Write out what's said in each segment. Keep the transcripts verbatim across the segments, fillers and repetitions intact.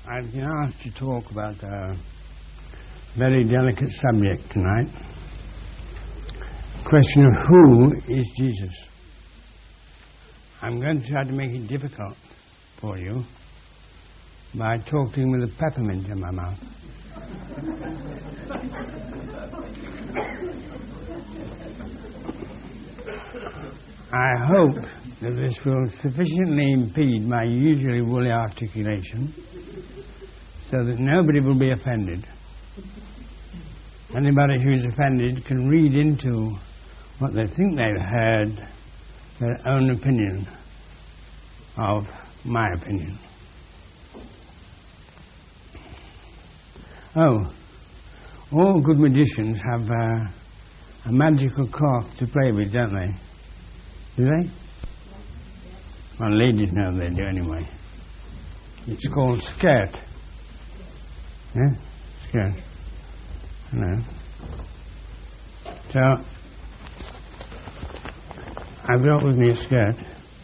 I've been asked to talk about a very delicate subject tonight. The question of who is Jesus. I'm going to try to make it difficult for you by talking with a peppermint in my mouth. I hope that this will sufficiently impede my usually woolly articulation so that nobody will be offended. Anybody who is offended can read into what they think they've heard their own opinion of my opinion. Oh, all good magicians have uh, a magical cloth to play with, don't they? Do they? Well, ladies know they do anyway. It's called skirt. Yeah? Skirt. No. So, I brought with me a skirt.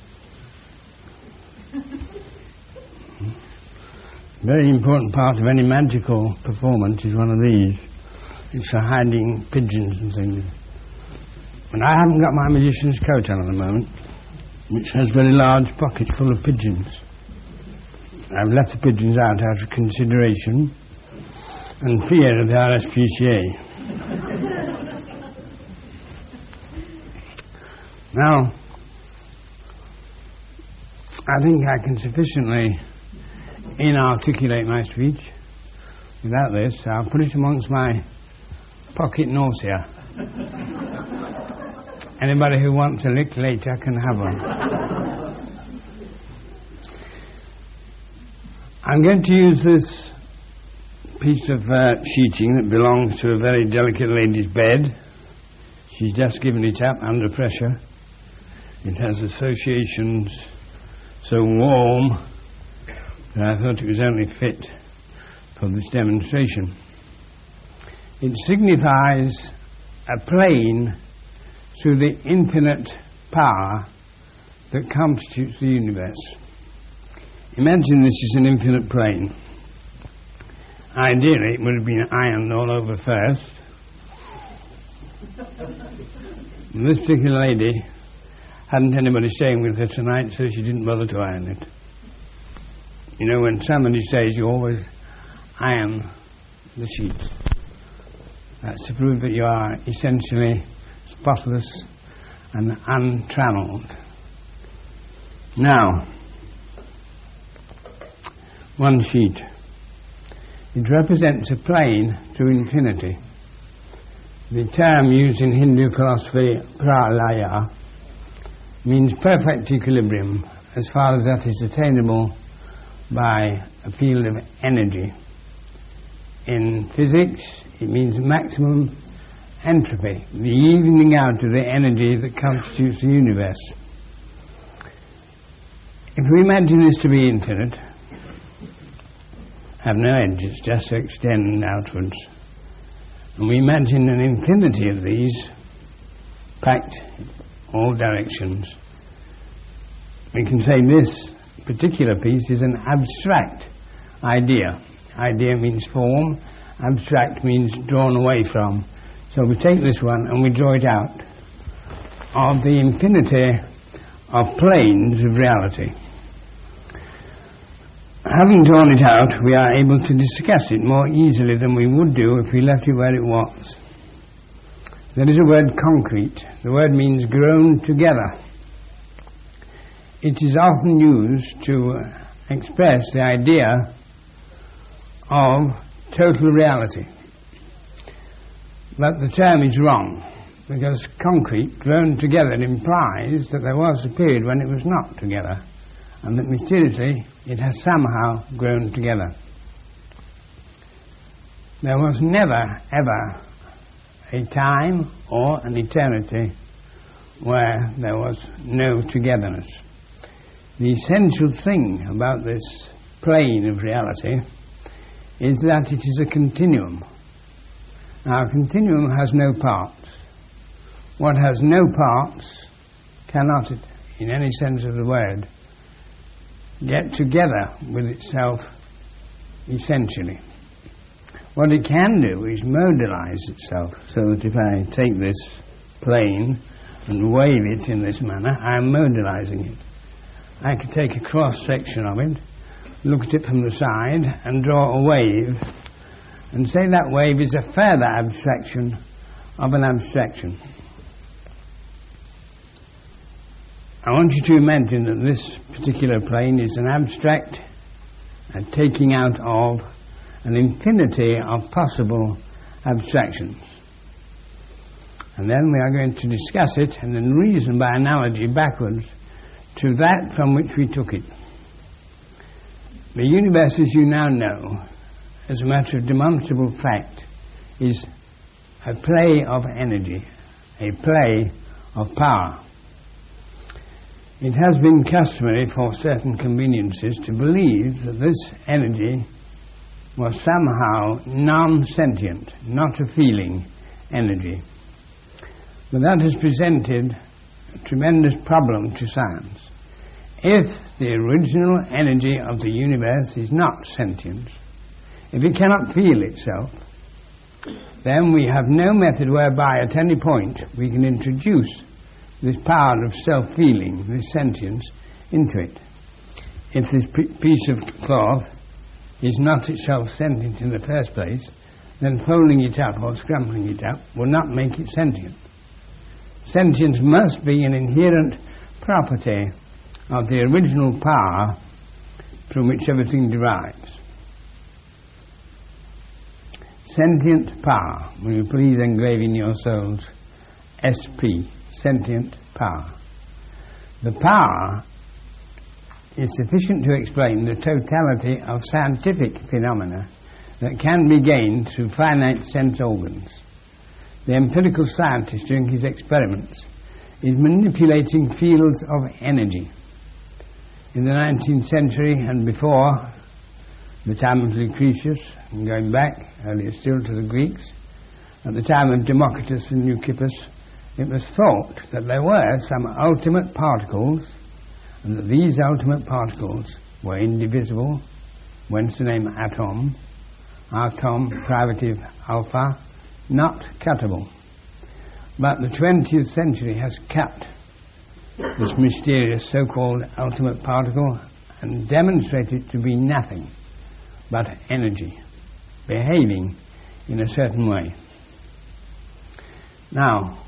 Very important part of any magical performance is one of these. It's for hiding pigeons and things. And I haven't got my magician's coat on at the moment, which has very large pockets full of pigeons. I've left the pigeons out out of consideration and fear of the R S P C A. Now, I think I can sufficiently inarticulate my speech without this. I'll put it amongst my pocket nausea. Anybody who wants a lick later can have one. I'm going to use this piece of uh, sheeting that belongs to a very delicate lady's bed. She's just given it up under pressure. It has associations so warm that I thought it was only fit for this demonstration. It signifies a plane through the infinite power that constitutes the universe. Imagine this is an infinite plane. Ideally, it would have been ironed all over first. This particular lady hadn't anybody staying with her tonight, so she didn't bother to iron it. You know, when somebody stays, you always iron the sheets. That's to prove that you are essentially spotless and untrammelled. Now, one sheet. It represents a plane through infinity. The term used in Hindu philosophy, pralaya, means perfect equilibrium as far as that is attainable by a field of energy. In physics, it means maximum entropy, the evening out of the energy that constitutes the universe. If we imagine this to be infinite, have no edge, it's just to extend outwards, and we imagine an infinity of these packed in all directions, we can say this particular piece is an abstract idea. Idea means form, abstract means drawn away from. So we take this one and we draw it out of the infinity of planes of reality. Having drawn it out, we are able to discuss it more easily than we would do if we left it where it was. There is a word concrete. The word means grown together. It is often used to express the idea of total reality. But the term is wrong, because concrete grown together implies that there was a period when it was not together, and that mysteriously it has somehow grown together. There was never, ever a time or an eternity where there was no togetherness. The essential thing about this plane of reality is that it is a continuum. Now, a continuum has no parts. What has no parts cannot, in any sense of the word, get together with itself essentially. What it can do is modalize itself, so that if I take this plane and wave it in this manner, I'm modalizing it. I could take a cross-section of it, look at it from the side, and draw a wave, and say that wave is a further abstraction of an abstraction. I want you to imagine that this particular plane is an abstract, a taking out of an infinity of possible abstractions. And then we are going to discuss it and then reason by analogy backwards to that from which we took it. The universe, as you now know, as a matter of demonstrable fact, is a play of energy, a play of power. It has been customary for certain conveniences to believe that this energy was somehow non-sentient, not a feeling energy. But that has presented a tremendous problem to science. If the original energy of the universe is not sentient, if it cannot feel itself, then we have no method whereby at any point we can introduce this power of self-feeling, this sentience, into it. If this p- piece of cloth is not itself sentient in the first place, then folding it up or scrumpling it up will not make it sentient. Sentience must be an inherent property of the original power from which everything derives. Sentient power. Will you please engrave in your souls S P, sentient power. The power is sufficient to explain the totality of scientific phenomena that can be gained through finite sense organs. The empirical scientist during his experiments is manipulating fields of energy. In the nineteenth century and before, the time of Lucretius, and going back earlier still to the Greeks, at the time of Democritus and Leucippus, it was thought that there were some ultimate particles, and that these ultimate particles were indivisible, whence the name atom, atom privative alpha, not cuttable. But the twentieth century has cut this mysterious so-called ultimate particle and demonstrated it to be nothing but energy, behaving in a certain way. Now,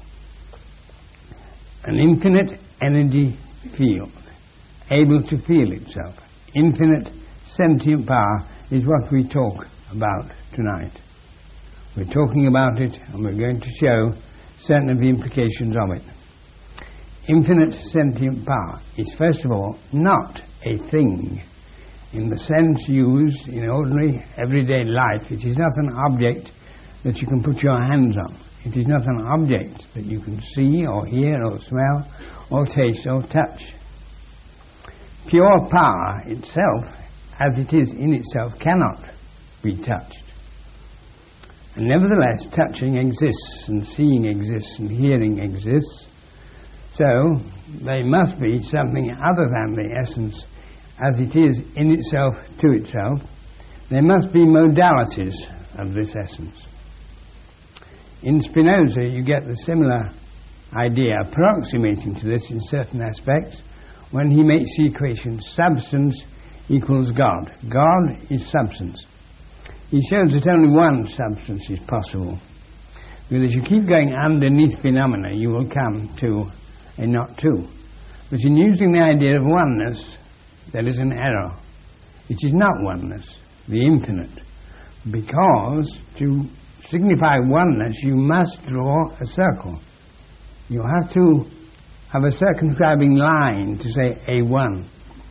an infinite energy field, able to feel itself, infinite sentient power, is what we talk about tonight. We're talking about it, and we're going to show certain of the implications of it. Infinite sentient power is, first of all, not a thing in the sense used in ordinary everyday life. It is not an object that you can put your hands on. It is not an object that you can see or hear or smell or taste or touch. Pure power itself, as it is in itself, cannot be touched. And nevertheless, touching exists, and seeing exists, and hearing exists. So, they must be something other than the essence as it is in itself to itself. There must be modalities of this essence. In Spinoza, you get the similar idea, approximating to this in certain aspects, when he makes the equation substance equals God. God is substance. He shows that only one substance is possible. Because as you keep going underneath phenomena, you will come to a not two. But in using the idea of oneness, there is an error. It is not oneness, the infinite. Because to signify oneness, you must draw a circle. You have to have a circumscribing line to say a one.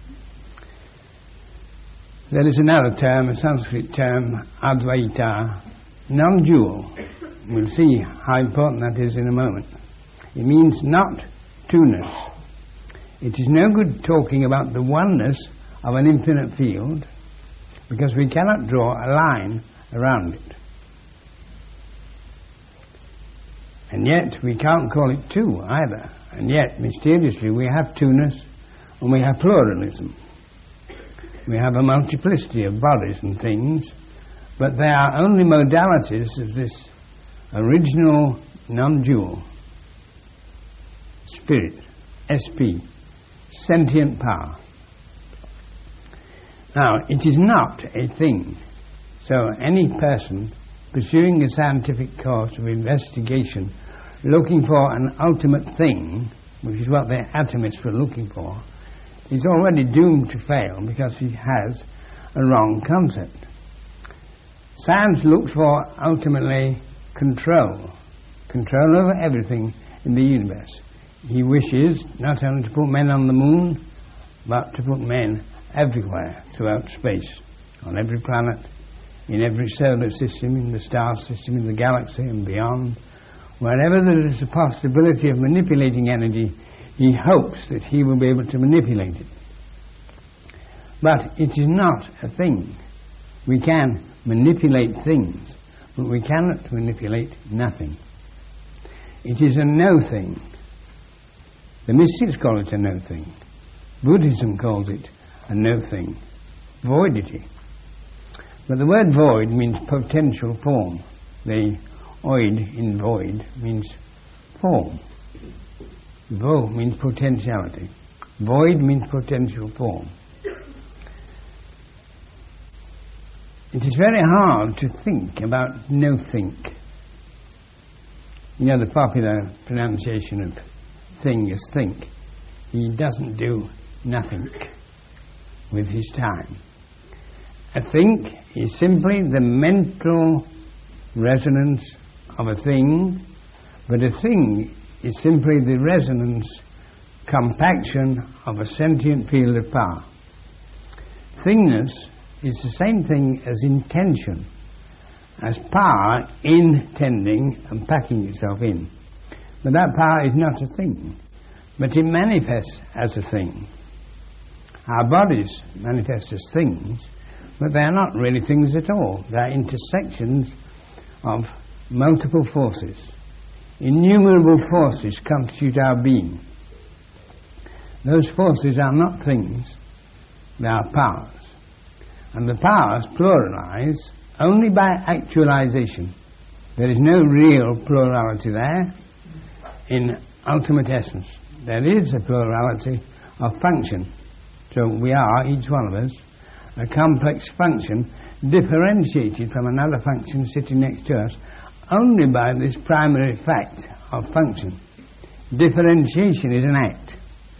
There is another term, a Sanskrit term, Advaita, non-dual. We'll see how important that is in a moment. It means not two-ness. It is no good talking about the oneness of an infinite field, because we cannot draw a line around it. And yet we can't call it two either. And yet, mysteriously, we have two-ness and we have pluralism. We have a multiplicity of bodies and things, but they are only modalities of this original non-dual spirit, S P, sentient power. Now, it is not a thing. So any person pursuing a scientific course of investigation, looking for an ultimate thing, which is what the atomists were looking for, is already doomed to fail because he has a wrong concept. Science looks for, ultimately, control. Control over everything in the universe. He wishes not only to put men on the moon, but to put men everywhere throughout space, on every planet, in every solar system, in the star system, in the galaxy and beyond. Wherever there is a possibility of manipulating energy, he hopes that he will be able to manipulate it. But it is not a thing. We can manipulate things, but we cannot manipulate nothing. It is a no thing. The mystics call it a no thing. Buddhism calls it a no thing. Voidity. But the word void means potential form. The oid in void means form. Vo means potentiality. Void means potential form. It is very hard to think about no-think. You know the popular pronunciation of thing is think. He doesn't do nothing with his time. A think is simply the mental resonance of a thing, but a thing is simply the resonance, compaction of a sentient field of power. Thingness is the same thing as intention, as power intending and packing itself in. But that power is not a thing, but it manifests as a thing. Our bodies manifest as things, but they are not really things at all. They are intersections of multiple forces. Innumerable forces constitute our being. Those forces are not things, they are powers. And the powers pluralize only by actualization. There is no real plurality there in ultimate essence. There is a plurality of function. So we are, each one of us, a complex function differentiated from another function sitting next to us only by this primary fact of function. Differentiation is an act.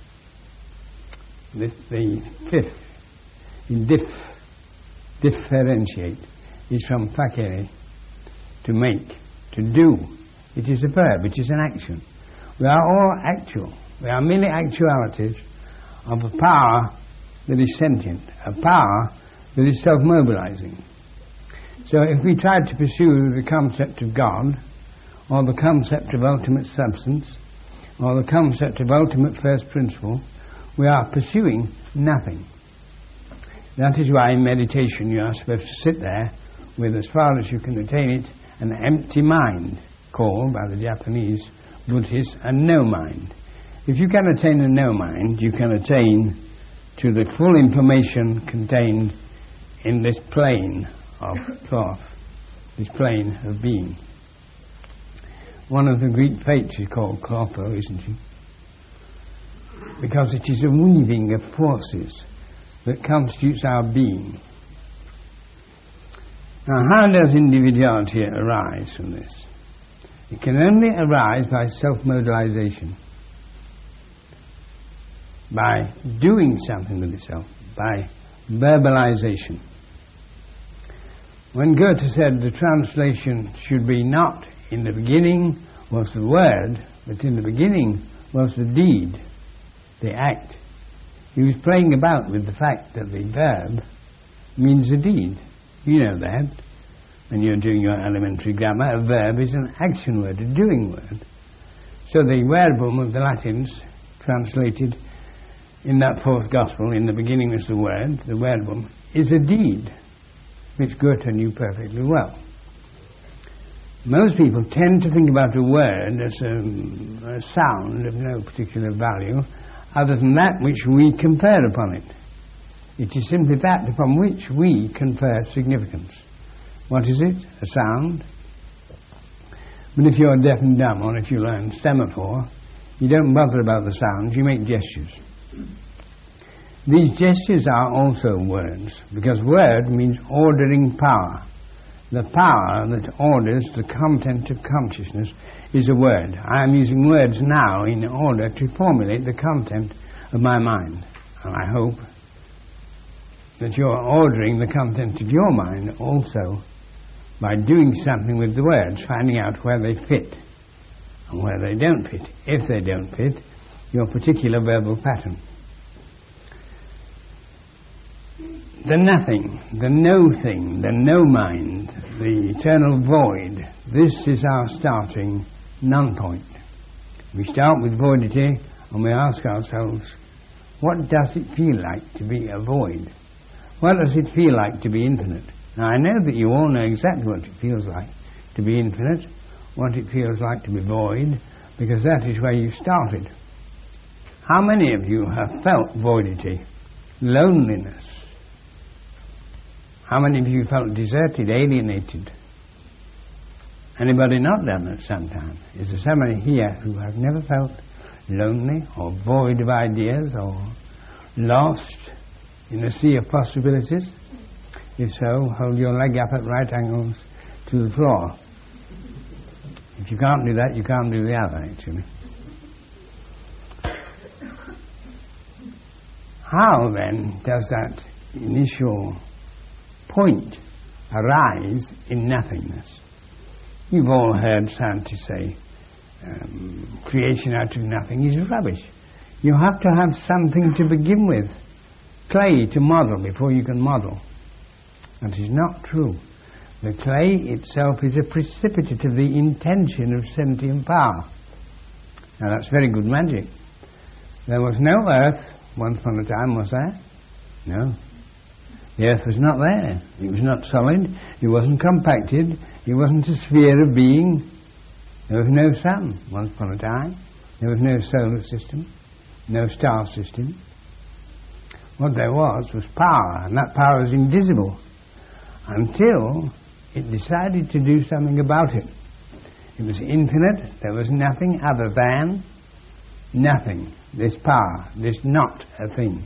The, the fifth, in diff, differentiate, is from facere, to make, to do. It is a verb, it is an action. We are all actual. We are merely actualities of a power that is sentient, a power that is self-mobilizing. So if we try to pursue the concept of God, or the concept of ultimate substance, or the concept of ultimate first principle, we are pursuing nothing. That is why in meditation you are supposed to sit there with, as far as you can attain it, an empty mind, called by the Japanese Buddhists a no mind. If you can attain a no mind, you can attain to the full information contained in this plane of thought, this plane of being. One of the Greek fates is called Clotho, isn't he? Because it is a weaving of forces that constitutes our being. Now, how does individuality arise from this? It can only arise by self-mobilization, by doing something with itself, by verbalization. When Goethe said the translation should be not in the beginning was the word, but in the beginning was the deed, the act, he was playing about with the fact that the verb means a deed. You know that. When you're doing your elementary grammar, a verb is an action word, a doing word. So the verbum of the Latins, translated in that fourth gospel, in the beginning was the word, the verbum, is a deed, which Goethe knew perfectly well. Most people tend to think about a word as a, a sound of no particular value, other than that which we confer upon it. It is simply that upon which we confer significance. What is it? A sound. But if you're deaf and dumb, or if you learn semaphore, you don't bother about the sounds, you make gestures. These gestures are also words, because word means ordering power. The power that orders the content of consciousness is a word. I am using words now in order to formulate the content of my mind. And I hope that you're ordering the content of your mind also by doing something with the words, finding out where they fit and where they don't fit, if they don't fit your particular verbal pattern. The nothing, the no thing, the no mind, the eternal void, this is our starting non-point. We start with voidity and we ask ourselves, what does it feel like to be a void? What does it feel like to be infinite? Now I know that you all know exactly what it feels like to be infinite, what it feels like to be void, because that is where you started. How many of you have felt voidity, loneliness? How many of you felt deserted, alienated? Anybody not done it sometime? Is there somebody here who have never felt lonely or void of ideas or lost in a sea of possibilities? If so, hold your leg up at right angles to the floor. If you can't do that, you can't do the other, actually. How then does that initial point arise in nothingness? You've all heard scientists say um, creation out of nothing is rubbish. You have to have something to begin with, clay to model before you can model. That is not true. The clay itself is a precipitate of the intention of sentient power. Now that's very good magic. There was no earth once upon a time, was there? No. The earth was not there. It was not solid. It wasn't compacted. It wasn't a sphere of being. There was no sun once upon a time. There was no solar system, no star system. What there was was power, and that power was invisible until it decided to do something about it. It was infinite. There was nothing other than nothing. This power, this not a thing.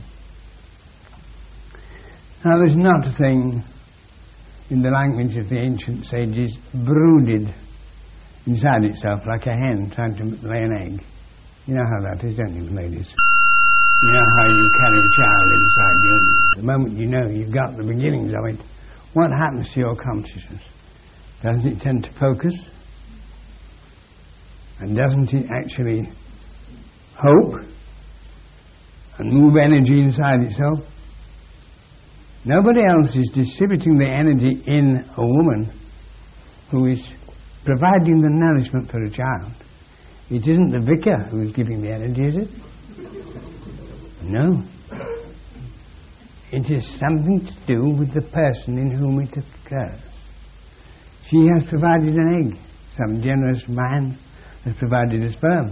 Now there's not a thing, in the language of the ancient sages, brooded inside itself like a hen trying to lay an egg. You know how that is, don't you, ladies? You know how you carry a child inside you. The moment you know you've got the beginnings of it, what happens to your consciousness? Doesn't it tend to focus? And doesn't it actually hope and move energy inside itself? Nobody else is distributing the energy in a woman who is providing the nourishment for a child. It isn't the vicar who is giving the energy, is it? No. It is something to do with the person in whom it occurs. She has provided an egg. Some generous man has provided a sperm.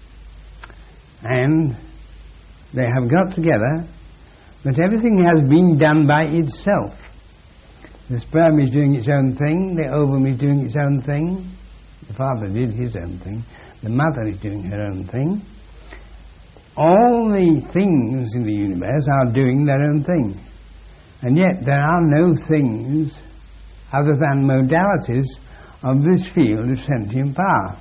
And they have got together, but everything has been done by itself. The sperm is doing its own thing, the ovum is doing its own thing, the father did his own thing, the mother is doing her own thing. All the things in the universe are doing their own thing. And yet there are no things other than modalities of this field of sentient power.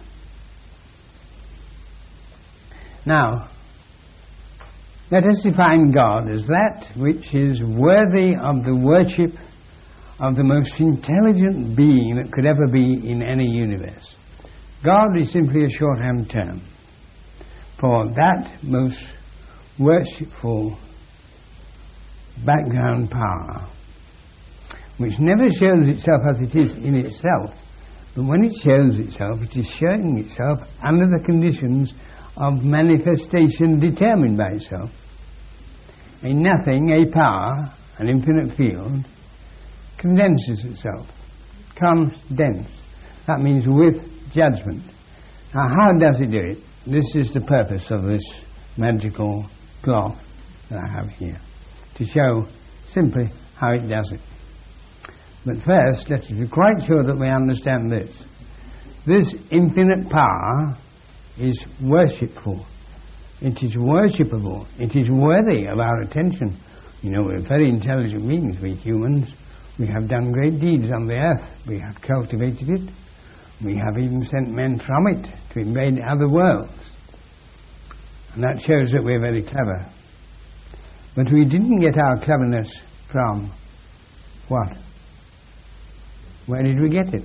Now, let us define God as that which is worthy of the worship of the most intelligent being that could ever be in any universe. God is simply a shorthand term for that most worshipful background power, which never shows itself as it is in itself, but when it shows itself, it is showing itself under the conditions of manifestation determined by itself. A nothing, a power, an infinite field, condenses itself. Condense. That means with judgment. Now how does it do it? This is the purpose of this magical cloth that I have here, to show simply how it does it. But first, let's be quite sure that we understand this. This infinite power is worshipful. It is worshipable. It is worthy of our attention. You know, we're very intelligent beings, we humans. We have done great deeds on the earth. We have cultivated it. We have even sent men from it to invade other worlds. And that shows that we're very clever. But we didn't get our cleverness from what? Where did we get it?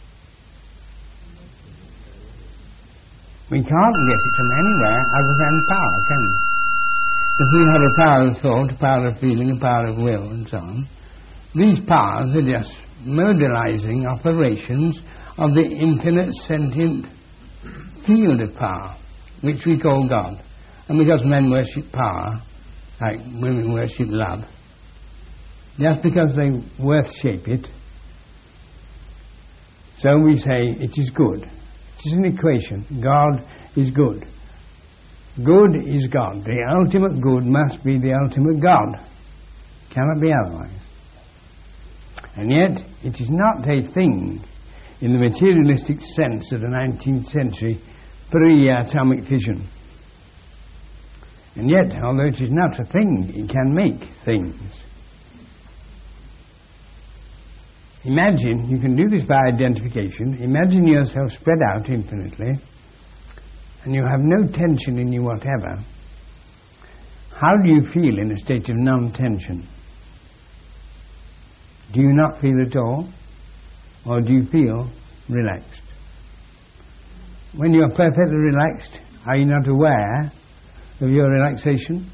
We can't get it from anywhere other than power, can we? If we have a power of thought, a power of feeling, a power of will, and so on, these powers are just mobilizing operations of the infinite sentient field of power, which we call God. And because men worship power, like women worship love, just because they worship it, so we say it is good. It is an equation. God is good. Good is God. The ultimate good must be the ultimate God. Cannot be otherwise. And yet, it is not a thing in the materialistic sense of the nineteenth century pre-atomic fission. And yet, although it is not a thing, it can make things. Imagine, you can do this by identification, imagine yourself spread out infinitely, and you have no tension in you whatever. How do you feel in a state of non-tension? Do you not feel at all? Or do you feel relaxed? When you are perfectly relaxed, are you not aware of your relaxation?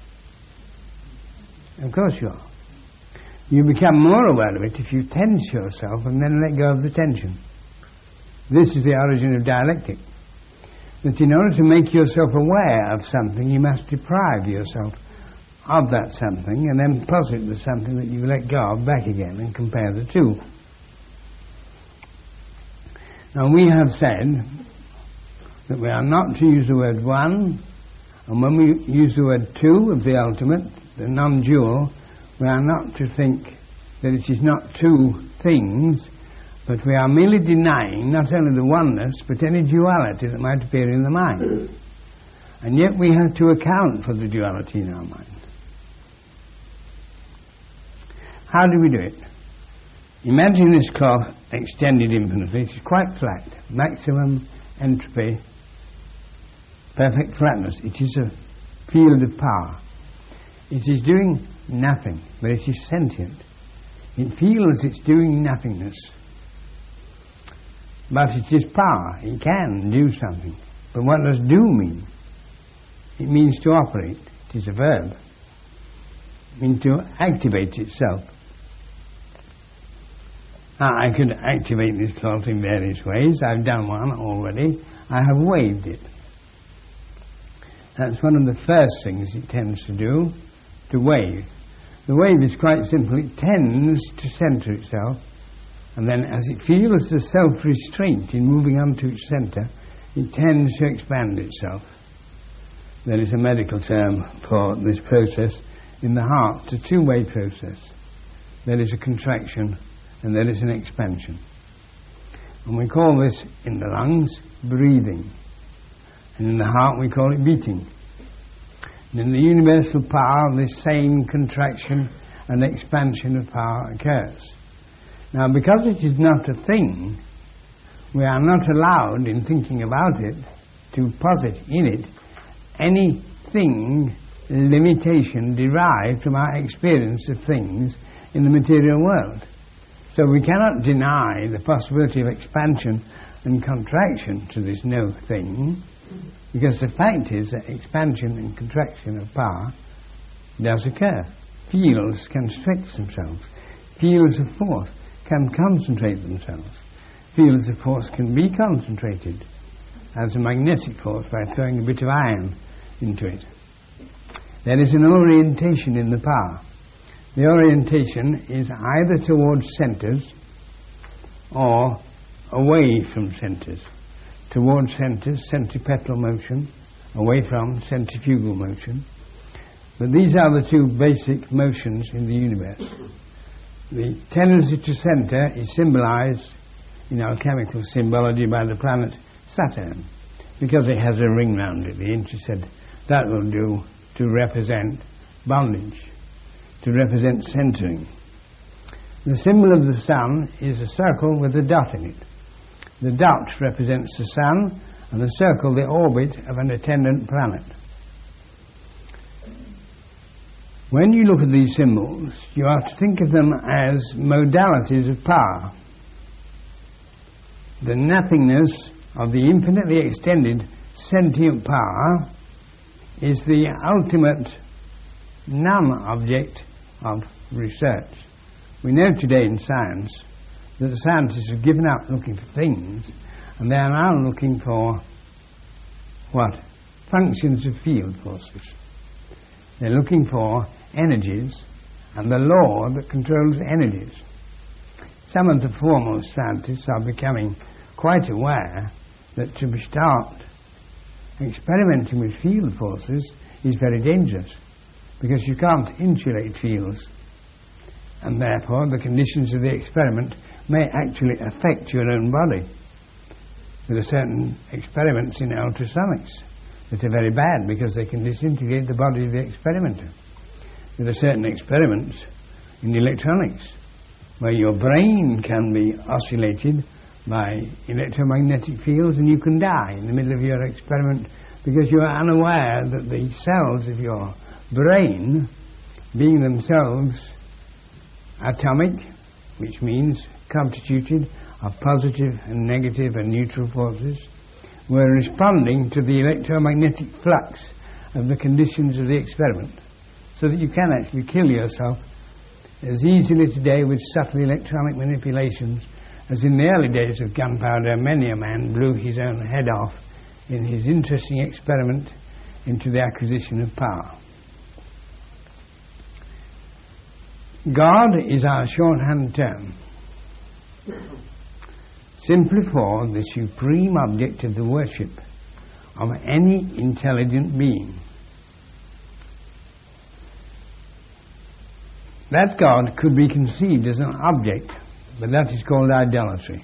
Of course you are. You become more aware of it if you tense yourself and then let go of the tension. This is the origin of dialectic. That in order to make yourself aware of something, you must deprive yourself of that something and then posit the something that you let go of back again and compare the two. Now we have said that we are not to use the word one, and when we use the word two of the ultimate, the non-dual, we are not to think that it is not two things, but we are merely denying not only the oneness, but any duality that might appear in the mind. And yet we have to account for the duality in our mind. How do we do it? Imagine this cloth extended infinitely. It is quite flat. Maximum entropy, perfect flatness. It is a field of power. It is doing nothing, but it is sentient. It feels it's doing nothingness. But it is power. It can do something. But what does do mean? It means to operate. It is a verb. It means to activate itself. Now, I could activate this cloth in various ways. I've done one already. I have waved it. That's one of the first things it tends to do, to wave. The wave is quite simple. It tends to center itself, and then as it feels the self-restraint in moving on to its center, it tends to expand itself. There is a medical term for this process in the heart. It's a two-way process. There is a contraction and there is an expansion. And we call this, in the lungs, breathing. And in the heart we call it beating. And in the universal power, this same contraction and expansion of power occurs. Now, because it is not a thing, we are not allowed, in thinking about it, to posit in it any thing, limitation derived from our experience of things in the material world. So we cannot deny the possibility of expansion and contraction to this no thing, because the fact is that expansion and contraction of power does occur. Fields can stretch themselves. Fields of force can concentrate themselves. Fields of force can be concentrated as a magnetic force by throwing a bit of iron into it. There is an orientation in the power. The orientation is either towards centers or away from centers. Towards centers, centripetal motion, away from centrifugal motion. But these are the two basic motions in the universe. The tendency to centre is symbolised in alchemical symbology by the planet Saturn, because it has a ring round it. The ancients said that will do to represent bondage, to represent centering. The symbol of the sun is a circle with a dot in it. The dot represents the sun, and the circle the orbit of an attendant planet. When you look at these symbols, you have to think of them as modalities of power. The nothingness of the infinitely extended sentient power is the ultimate non-object of research. We know today in science that the scientists have given up looking for things, and they are now looking for what? Functions of field forces. They're looking for energies and the law that controls energies. Some of the foremost scientists are becoming quite aware that to start experimenting with field forces is very dangerous, because you can't insulate fields, and therefore the conditions of the experiment may actually affect your own body. There are certain experiments in ultrasonics that are very bad because they can disintegrate the body of the experimenter. There are certain experiments in electronics where your brain can be oscillated by electromagnetic fields and you can die in the middle of your experiment because you are unaware that the cells of your brain, being themselves atomic, which means constituted of positive and negative and neutral forces, were responding to the electromagnetic flux of the conditions of the experiment, so that you can actually kill yourself as easily today with subtle electronic manipulations as in the early days of gunpowder. Many a man blew his own head off in his interesting experiment into the acquisition of power. God is our shorthand term, simply for the supreme object of the worship of any intelligent being. That God could be conceived as an object, but that is called idolatry.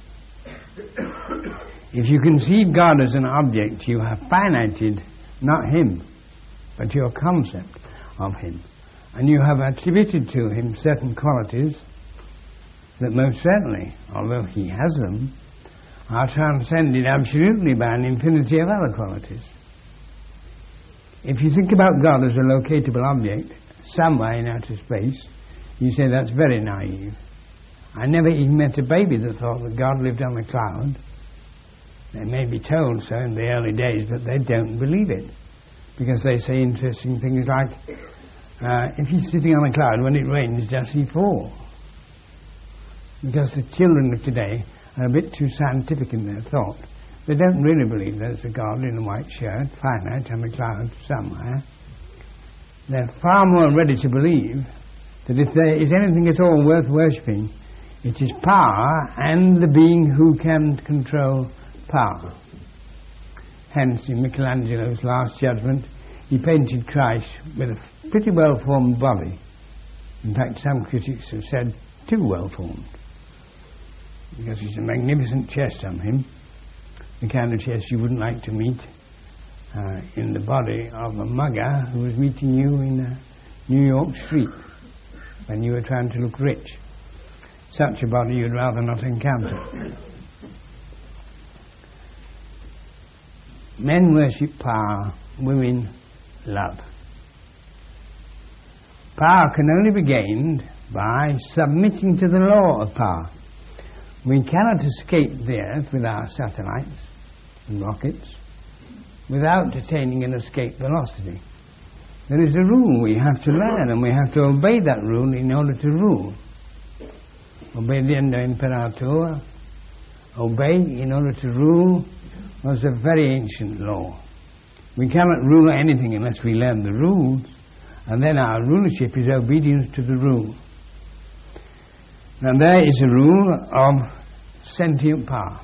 If you conceive God as an object, you have finited not Him, but your concept of Him. And you have attributed to Him certain qualities that most certainly, although He has them, are transcended absolutely by an infinity of other qualities. If you think about God as a locatable object, somewhere in outer space, you say that's very naive. I never even met a baby that thought that God lived on a cloud. They may be told so in the early days, but they don't believe it, because they say interesting things like, uh, if he's sitting on a cloud, when it rains, does he fall? Because the children of today are a bit too scientific in their thought. They don't really believe there's a God in a white shirt, finite on a cloud somewhere. They're far more ready to believe that if there is anything at all worth worshipping, it is power and the being who can control power. Hence, in Michelangelo's Last Judgment, he painted Christ with a pretty well-formed body. In fact, some critics have said too well-formed, because it's a magnificent chest on him, the kind of chest you wouldn't like to meet uh, in the body of a mugger who was meeting you in a New York street when you were trying to look rich. Such a body you'd rather not encounter. Men worship power, women love. Power can only be gained by submitting to the law of power. We cannot escape the Earth with our satellites and rockets without attaining an escape velocity. There is a rule we have to learn, and we have to obey that rule in order to rule. Obediendo imperator, obey in order to rule, was a very ancient law. We cannot rule anything unless we learn the rules, and then our rulership is obedience to the rule. Now there is a rule of sentient power.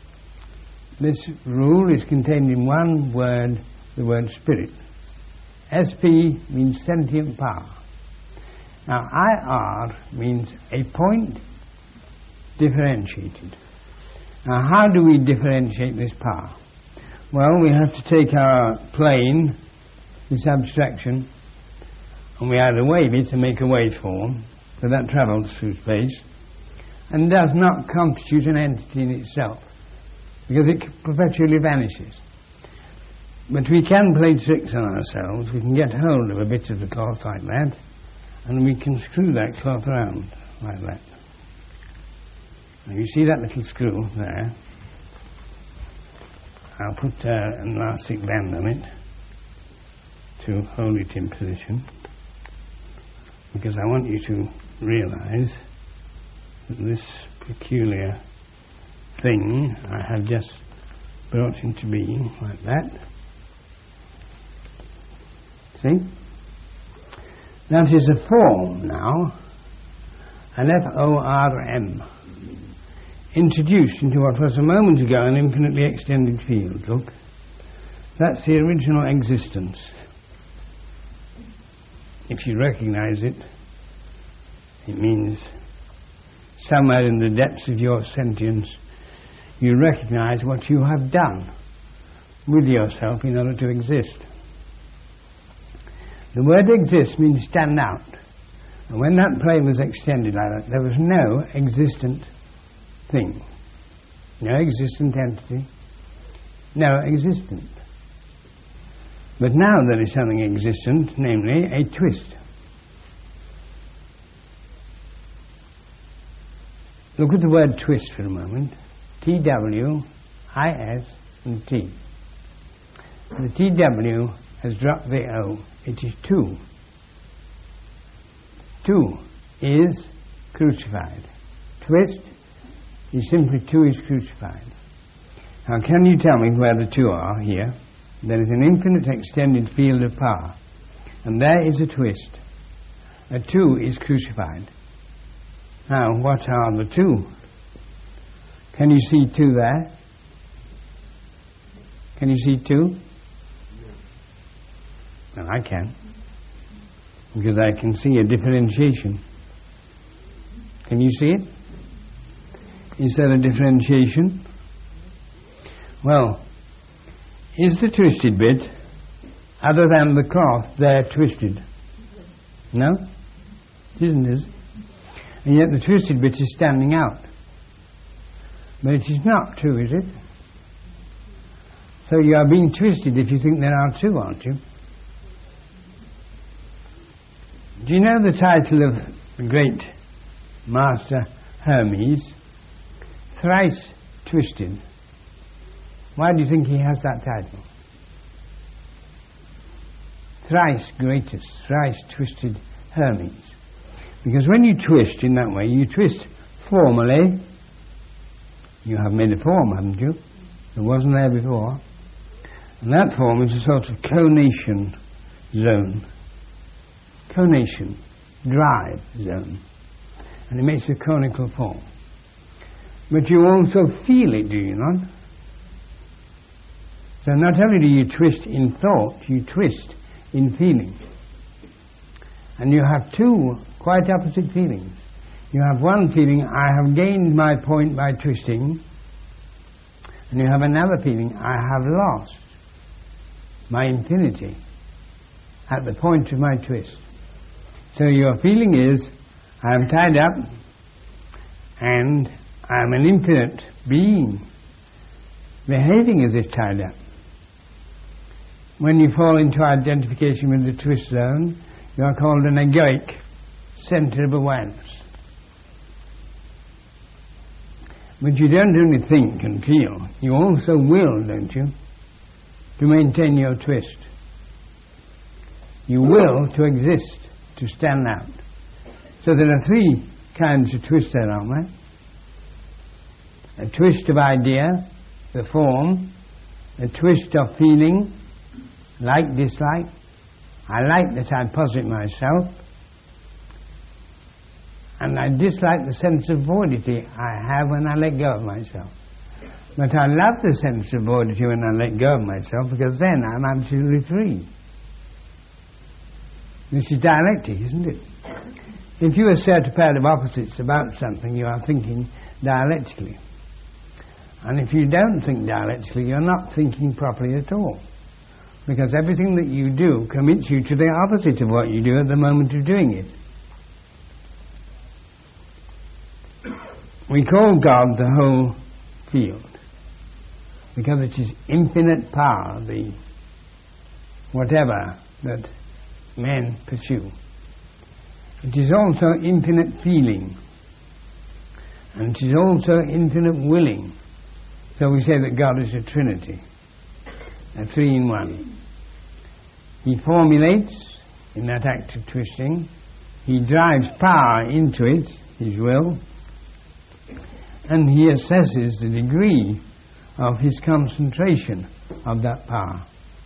This rule is contained in one word, the word spirit. S P means sentient power. Now I R means a point differentiated. Now how do we differentiate this power? Well, we have to take our plane, this abstraction, and we either wave it to make a waveform, so that travels through space, and does not constitute an entity in itself, because it perpetually vanishes. But we can play tricks on ourselves. We can get hold of a bit of the cloth like that, and we can screw that cloth around like that. Now you see that little screw there? I'll put uh, an elastic band on it to hold it in position, because I want you to realize that this peculiar thing I have just brought into being like that. See? That is a form now, an F O R M, introduced into what was a moment ago an infinitely extended field. Look, that's the original existence. If you recognize it, it means somewhere in the depths of your sentience you recognize what you have done with yourself in order to exist. The word exist means stand out. And when that plane was extended like that, there was no existent thing, no existent entity, no existent. But now there is something existent, namely a twist. Look at the word twist for a moment. T W I S and T. The T W has dropped the O. It is two. Two is crucified. Twist is simply two is crucified. Now can you tell me where the two are here? There is an infinite extended field of power, and there is a twist. A two is crucified. Now what are the two? Can you see two there? Can you see two? Well, I can, because I can see a differentiation. Can you see it? Is there a differentiation? Well, is the twisted bit, other than the cloth, there twisted? No? It isn't, is it? And yet the twisted bit is standing out. But it is not two, is it? So you are being twisted if you think there are two, aren't you? Do you know the title of the great master Hermes? Thrice twisted. Why do you think he has that title? Thrice greatest, thrice twisted Hermes. Because when you twist in that way, you twist formally. You have made a form, haven't you? It wasn't there before. And that form is a sort of conation zone. Conation, drive zone. And it makes a conical form. But you also feel it, do you not? So not only do you twist in thought, you twist in feeling. And you have two quite opposite feelings. You have one feeling, I have gained my point by twisting, and you have another feeling, I have lost my infinity at the point of my twist. So your feeling is, I am tied up, and I am an infinite being, behaving as if tied up. When you fall into identification with the twist zone, you are called an egoic center of awareness. But you don't only think and feel, you also will, don't you, to maintain your twist. You will to exist, to stand out. So there are three kinds of twist there, aren't there? A twist of idea, the form, a twist of feeling, like, dislike. I like that I posit myself, and I dislike the sense of voidity I have when I let go of myself. But I love the sense of voidity when I let go of myself, because then I'm absolutely free. This is dialectic, isn't it? If you assert a pair of opposites about something, you are thinking dialectically. And if you don't think dialectically, you're not thinking properly at all. Because everything that you do commits you to the opposite of what you do at the moment of doing it. We call God the whole field, because it is infinite power, the whatever that men pursue. It is also infinite feeling, and it is also infinite willing. So we say that God is a Trinity, a three in one. He formulates in that act of twisting, he drives power into it, his will, and he assesses the degree of his concentration of that power.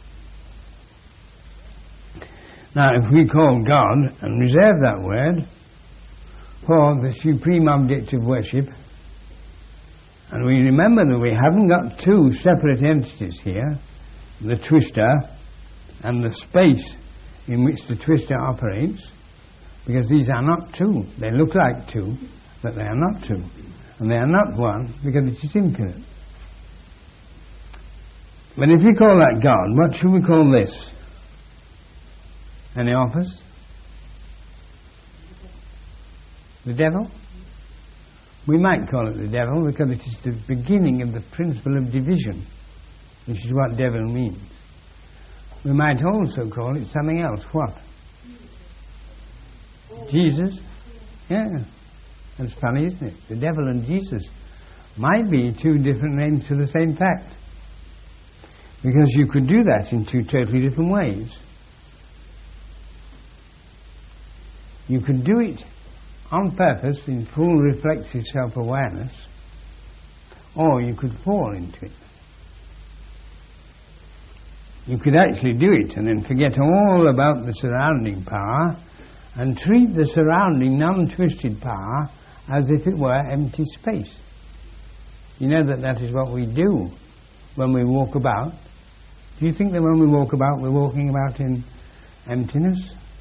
Now, if we call God and reserve that word for the supreme object of worship, and we remember that we haven't got two separate entities here, the twister and the space in which the twister operates, because these are not two. They look like two, but they are not two. And they are not one, because it is infinite. But if we call that God, what should we call this? Any of us? The devil? We might call it the devil because it is the beginning of the principle of division, which is what devil means. We might also call it something else. What? Jesus? Yeah. That's funny, isn't it? The devil and Jesus might be two different names for the same fact. Because you could do that in two totally different ways. You could do it on purpose in full reflexive self-awareness, or you could fall into it. You could actually do it and then forget all about the surrounding power and treat the surrounding non-twisted power as if it were empty space. You know that that is what we do when we walk about. Do you think that when we walk about, we're walking about in emptiness?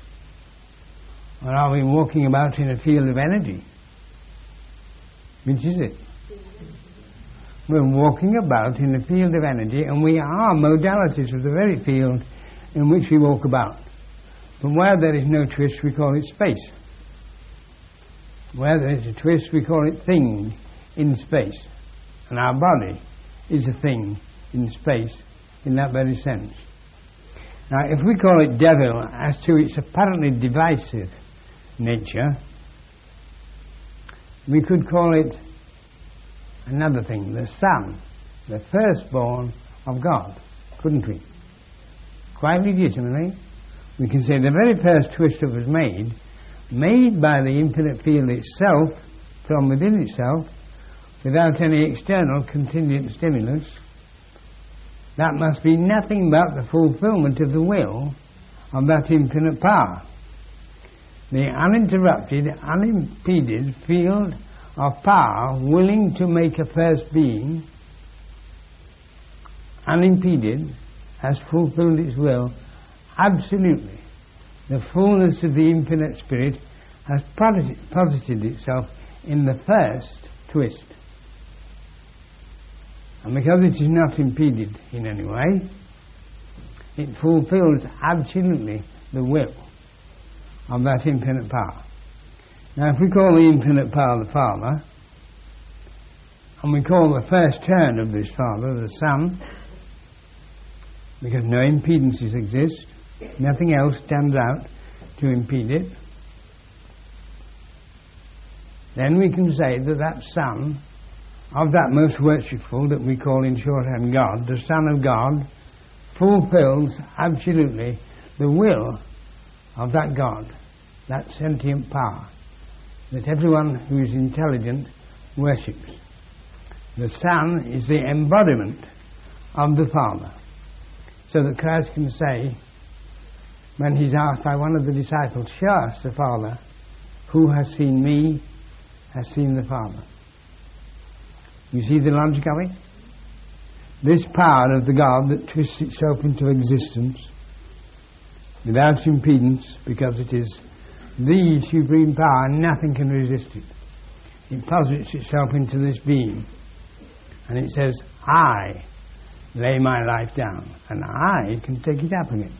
Or are we walking about in a field of energy? Which is it? We're walking about in a field of energy, and we are modalities of the very field in which we walk about. But where there is no twist, we call it space. Where there is a twist, we call it thing in space. And our body is a thing in space in that very sense. Now, if we call it devil as to its apparently divisive nature, we could call it another thing, the Son, the firstborn of God, couldn't we? Quite legitimately, we can say the very first twist that was made, made by the infinite field itself, from within itself, without any external contingent stimulus, that must be nothing but the fulfillment of the will of that infinite power. The uninterrupted, unimpeded field of power willing to make a first being, unimpeded, has fulfilled its will absolutely. The fullness of the infinite spirit has posited itself in the first twist. And because it is not impeded in any way, it fulfills absolutely the will of that infinite power. Now, if we call the infinite power the Father, and we call the first turn of this Father the Son, because no impedances exist, nothing else stands out to impede it, then we can say that that Son of that most worshipful that we call in shorthand God, the Son of God, fulfills absolutely the will of that God, that sentient power that everyone who is intelligent worships. The Son is the embodiment of the Father. So that Christ can say, when he's asked by one of the disciples, show us the Father, who has seen me has seen the Father. You see the logic of it? This power of the God that twists itself into existence without impedance, because it is the supreme power, nothing can resist it. It posits itself into this being, and it says, I lay my life down, and I can take it up again.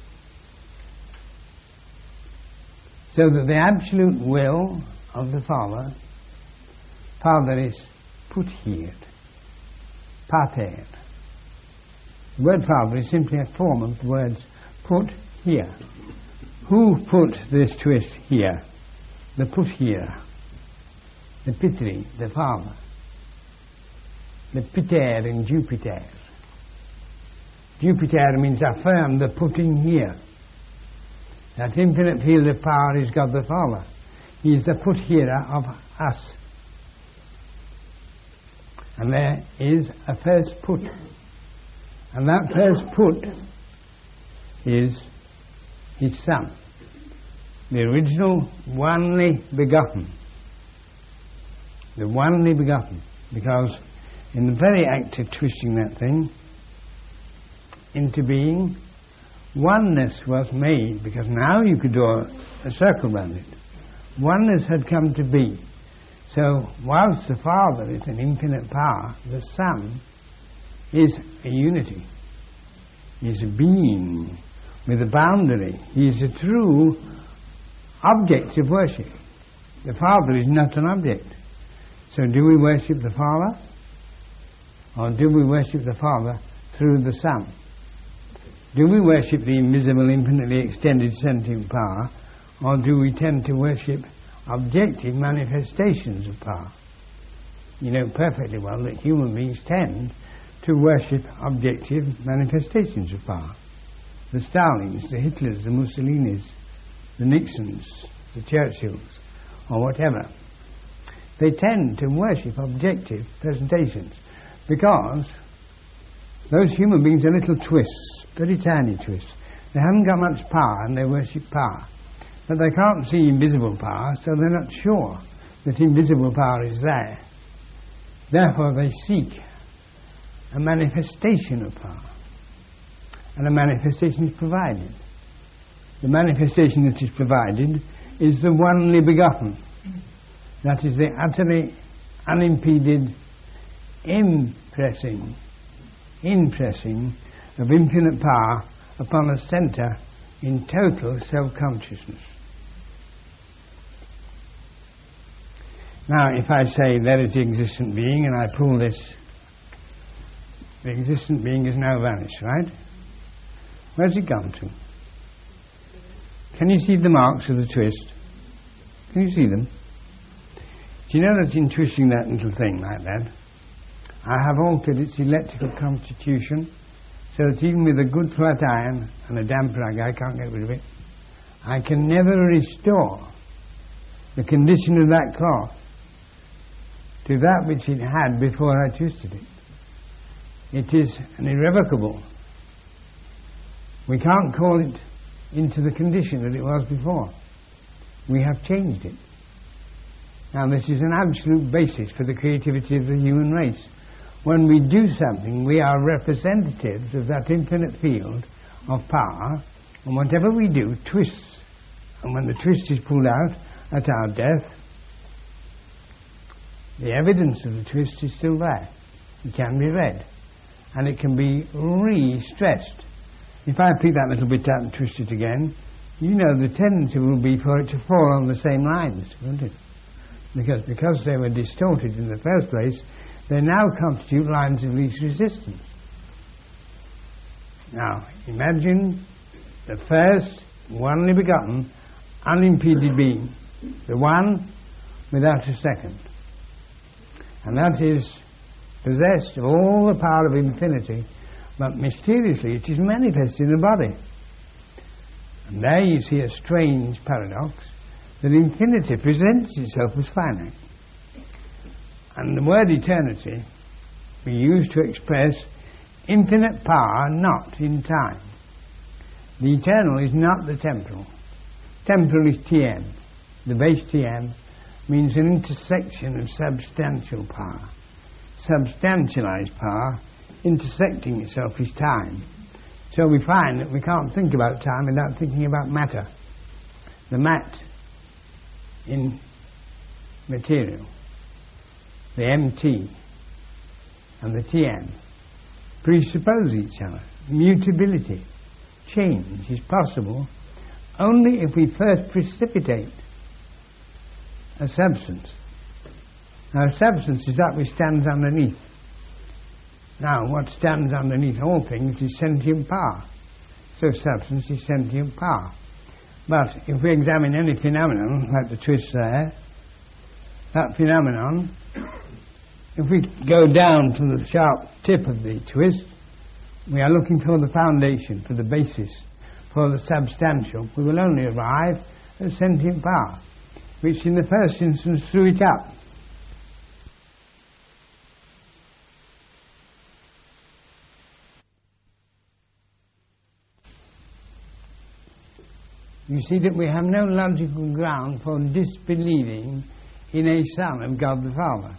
So that the absolute will of the Father, Father is put here, pater. The word Father is simply a form of the words put here. Who put this twist here? The put here. The Pitri, the Father. The Piter in Jupiter. Jupiter means affirm the putting here. That infinite field of power is God the Father. He is the put here of us. And there is a first put. And that first put is His Son, the original onely begotten. The onely begotten. Because in the very act of twisting that thing into being, oneness was made, because now you could draw a circle around it. Oneness had come to be. So whilst the Father is an infinite power, the Son is a unity. He is a being with a boundary. He is a true object of worship. The Father is not an object. So do we worship the Father? Or do we worship the Father through the Son? Do we worship the invisible, infinitely extended sentient power, or do we tend to worship objective manifestations of power? You know perfectly well that human beings tend to worship objective manifestations of power. The Stalins, the Hitlers, the Mussolinis, the Nixons, the Churchills, or whatever. They tend to worship objective presentations because those human beings are little twists, very tiny twists. They haven't got much power and they worship power. But they can't see invisible power, so they're not sure that invisible power is there. Therefore they seek a manifestation of power. And a manifestation is provided. The manifestation that is provided is the onely begotten. That is the utterly unimpeded impressing, impressing of infinite power upon a centre in total self-consciousness. Now, if I say there is the existent being and I pull this, the existent being is now vanished, right? Where's it gone to? Can you see the marks of the twist? Can you see them? Do you know that in twisting that little thing like that, I have altered its electrical constitution so that even with a good flat iron and a damp rag, I can't get rid of it. I can never restore the condition of that cloth to that which it had before I twisted it. It is an irrevocable. We can't call it into the condition that it was before. We have changed it. Now this is an absolute basis for the creativity of the human race. When we do something, we are representatives of that infinite field of power, and whatever we do twists. And when the twist is pulled out at our death, the evidence of the twist is still there. It can be read, and it can be re-stressed. If I pick that little bit out and twist it again, you know the tendency will be for it to fall on the same lines, won't it? Because because they were distorted in the first place, they now constitute lines of least resistance. Now, imagine the first, only begotten, unimpeded being, the one without a second. And that is possessed of all the power of infinity, but mysteriously it is manifest in a body. And there you see a strange paradox, that infinity presents itself as finite. And the word eternity we use to express infinite power not in time. The eternal is not the temporal. Temporal is T M. The base T M means an intersection of substantial power. Substantialized power intersecting itself is time. So we find that we can't think about time without thinking about matter. The mat in material, the M T and the T M presuppose each other. Mutability, change is possible only if we first precipitate a substance. Now, a substance is that which stands underneath. Now, what stands underneath all things is sentient power. So substance is sentient power. But if we examine any phenomenon, like the twist there, that phenomenon, if we go down to the sharp tip of the twist, we are looking for the foundation, for the basis, for the substantial. We will only arrive at sentient power, which in the first instance threw it up. You see that we have no logical ground for disbelieving in a Son of God the Father.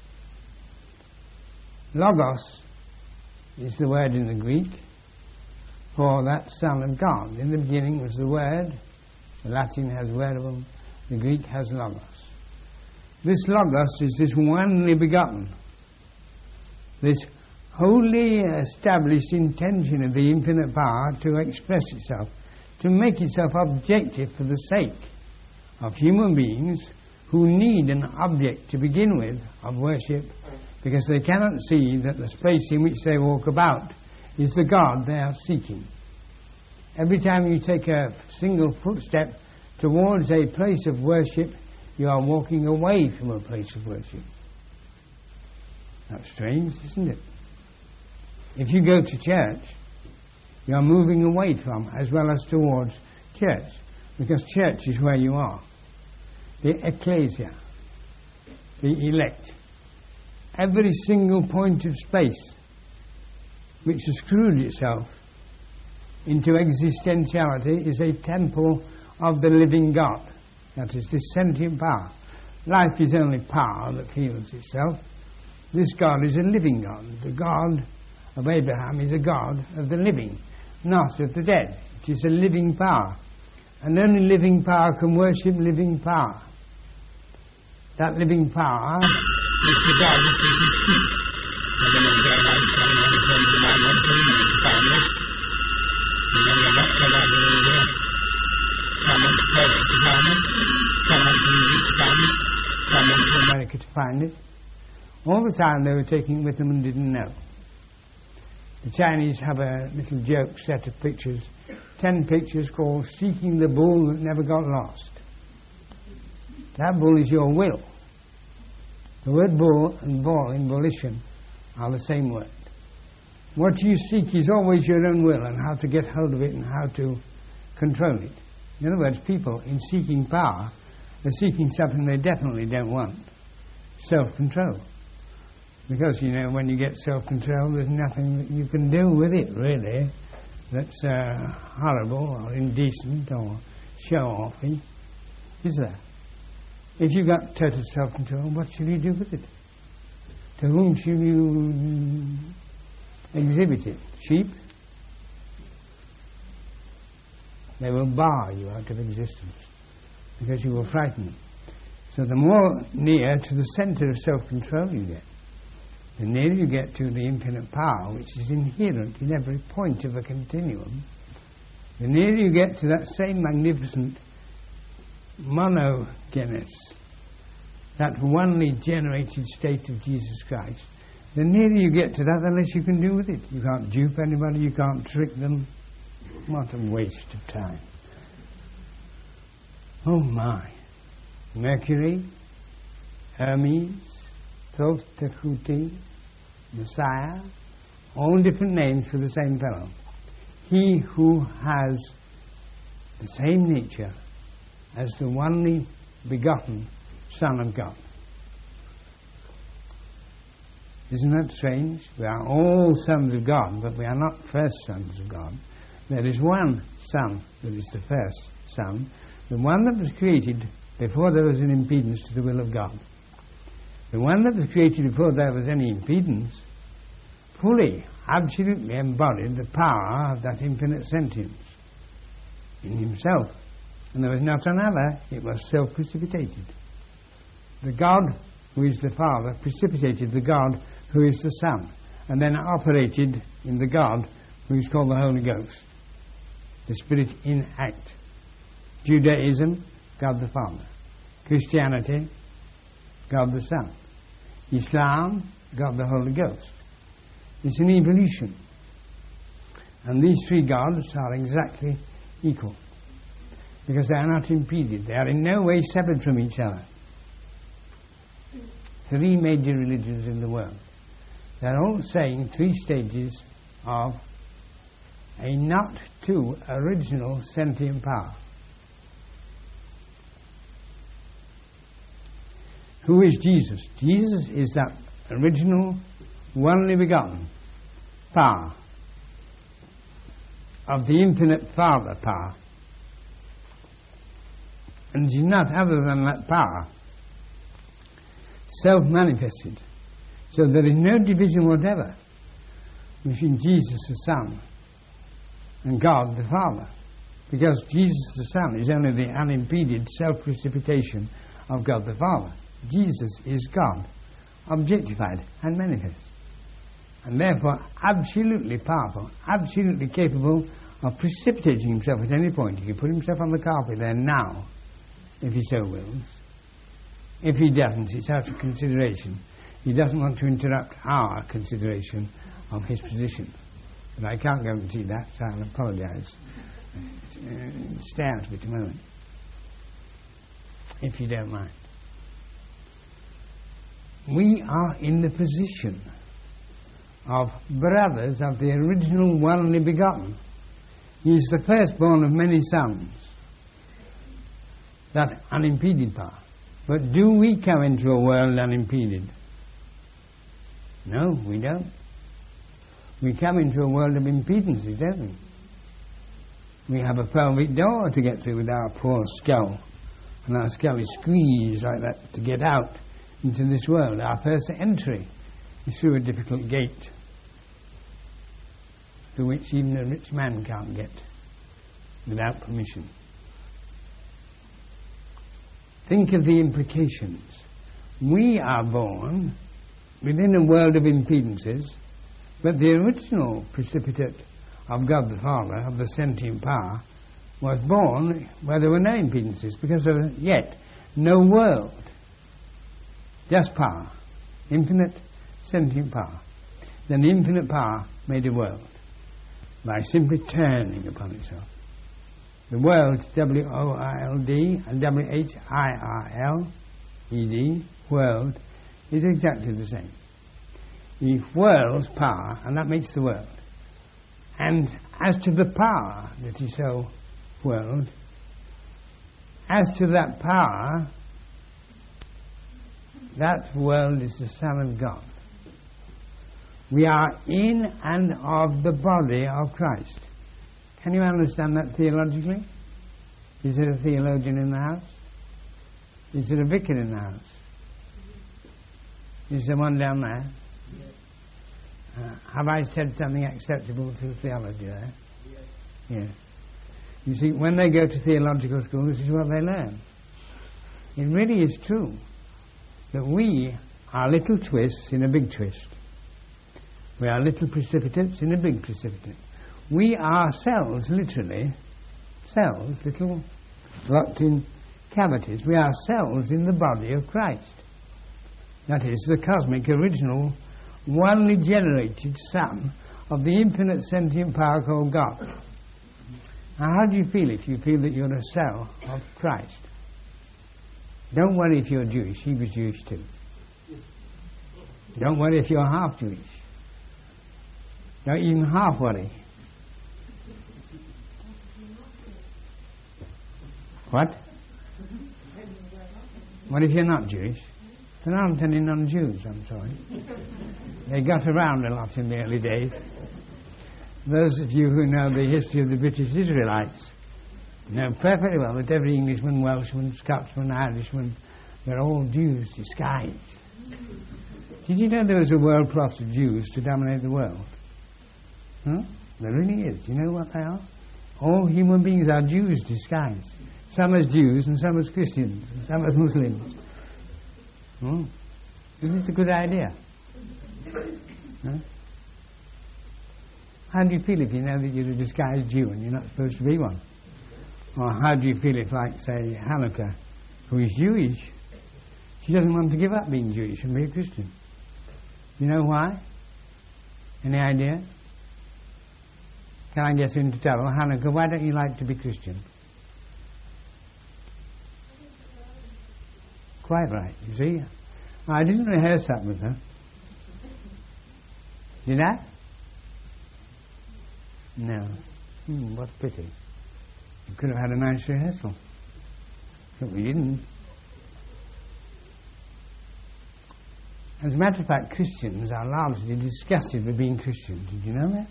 Logos is the word in the Greek for that Son of God. In the beginning was the Word. The Latin has verbum, the Greek has logos. This logos is this onely begotten, this wholly established intention of the infinite power to express itself, to make itself objective for the sake of human beings who need an object to begin with of worship, because they cannot see that the space in which they walk about is the God they are seeking. Every time you take a single footstep towards a place of worship, you are walking away from a place of worship. That's strange, isn't it? If you go to church, you are moving away from as well as towards church, because church is where you are. The ecclesia, the elect. Every single point of space which has screwed itself into existentiality is a temple of the living God. That is this sentient power. Life is only power that feels itself. This God is a living God. The God of Abraham is a God of the living, not of the dead. It is a living power. And only living power can worship living power. That living power is the God that we can see. To America to find it. All the time they were taking it with them and didn't know. The Chinese have a little joke set of pictures, ten pictures called Seeking the Bull That Never Got Lost. That bull is your will. The word bull and ball in volition are the same word. What you seek is always your own will and how to get hold of it and how to control it. In other words, people in seeking power are seeking something they definitely don't want. Self-control. Because, you know, when you get self-control, there's nothing that you can do with it, really, that's uh, horrible or indecent or show-offy, is there? If you've got total self-control, what shall you do with it? To whom shall you exhibit it? Sheep? They will bar you out of existence because you will frighten them. So the more near to the center of self-control you get, the nearer you get to the infinite power which is inherent in every point of a continuum, the nearer you get to that same magnificent monogenes, that onely generated state of Jesus Christ, the nearer you get to that, the less you can do with it. You can't dupe anybody, you can't trick them. What a waste of time. Oh my. Mercury, Hermes, Thoth, Tehuti, Messiah, all different names for the same fellow. He who has the same nature as the only begotten Son of God. Isn't that strange? We are all sons of God, but we are not first sons of God. There is one Son that is the first Son, the one that was created before there was an impedance to the will of God. The one that was created before there was any impedance fully absolutely embodied the power of that infinite sentience in himself. And there was not another, it was self-precipitated. The God who is the Father precipitated the God who is the Son, and then operated in the God who is called the Holy Ghost, the Spirit in act. Judaism, God the Father. Christianity, God the Son. Islam, God the Holy Ghost. It's an evolution. And these three gods are exactly equal, because they are not impeded. They are in no way separate from each other. Three major religions in the world. They are all saying three stages of a not too original sentient power. Who is Jesus? Jesus is that original, only begotten power of the infinite Father power. And it is not other than that power, self-manifested. So there is no division whatever between Jesus the Son and God the Father, because Jesus the Son is only the unimpeded self-precipitation of God the Father. Jesus is God, objectified and manifest, and therefore absolutely powerful, absolutely capable of precipitating himself at any point. He can put himself on the carpet there now, if he so wills. If he doesn't, it's out of consideration. He doesn't want to interrupt our consideration of his position. But I can't guarantee that, so I'll apologise. Uh, stay out of it a moment, if you don't mind. We are in the position of brothers of the original only begotten. He is the firstborn of many sons, that unimpeded power. But do we come into a world unimpeded? No, we don't. We come into a world of impedances, don't we? We have a pelvic door to get through with our poor skull, and our skull is squeezed like that to get out into this world. Our first entry is through a difficult gate, through which even a rich man can't get without permission. Think of the implications. We are born within a world of impedances, but the original precipitate of God the Father, of the sentient power, was born where there were no impedances, because there was yet no world. Just power, infinite sentient power. Then the infinite power made a world by simply turning upon itself. The world, W O R L D and W H I R L E D, world, is exactly the same. The world's power, and that makes the world. And as to the power that is so world, as to that power, that world is the Son of God. We are in and of the body of Christ. Can you understand that theologically? Is there a theologian in the house? Is there a vicar in the house? Is there one down there? Uh, have I said something acceptable to theology there? Yes. Yes. You see, when they go to theological school, this is what they learn. It really is true that we are little twists in a big twist. We are little precipitates in a big precipitate. We ourselves, literally, cells, little locked in cavities, we are cells in the body of Christ. That is, the cosmic original, only generated Son of the infinite sentient power called God. Now, how do you feel if you feel that you're a cell of Christ? Don't worry if you're Jewish. He was Jewish too. Don't worry if you're half Jewish. Don't even half worry. What? What if you're not Jewish? There aren't any non-Jews, I'm sorry. They got around a lot in the early days. Those of you who know the history of the British Israelites know perfectly well that every Englishman, Welshman, Scotsman, Irishman, they're all Jews disguised. Did you know there was a world plot of Jews to dominate the world? Huh? There really is. Do you know what they are? All human beings are Jews disguised. Some as Jews and some as Christians and some as Muslims. Hmm? Isn't it a good idea? Huh? How do you feel if you know that you're a disguised Jew and you're not supposed to be one? Or how do you feel if, like, say, Hanukkah, who is Jewish, she doesn't want to give up being Jewish and be a Christian? You know why? Any idea? Can I get in to tell her, Hanukkah, why don't you like to be Christian? Quite right, you see. I didn't rehearse that with her. Did I? No. Hmm, what a pity. We could have had a nice rehearsal. But we didn't. As a matter of fact, Christians are largely disgusted with being Christian. Did you know that?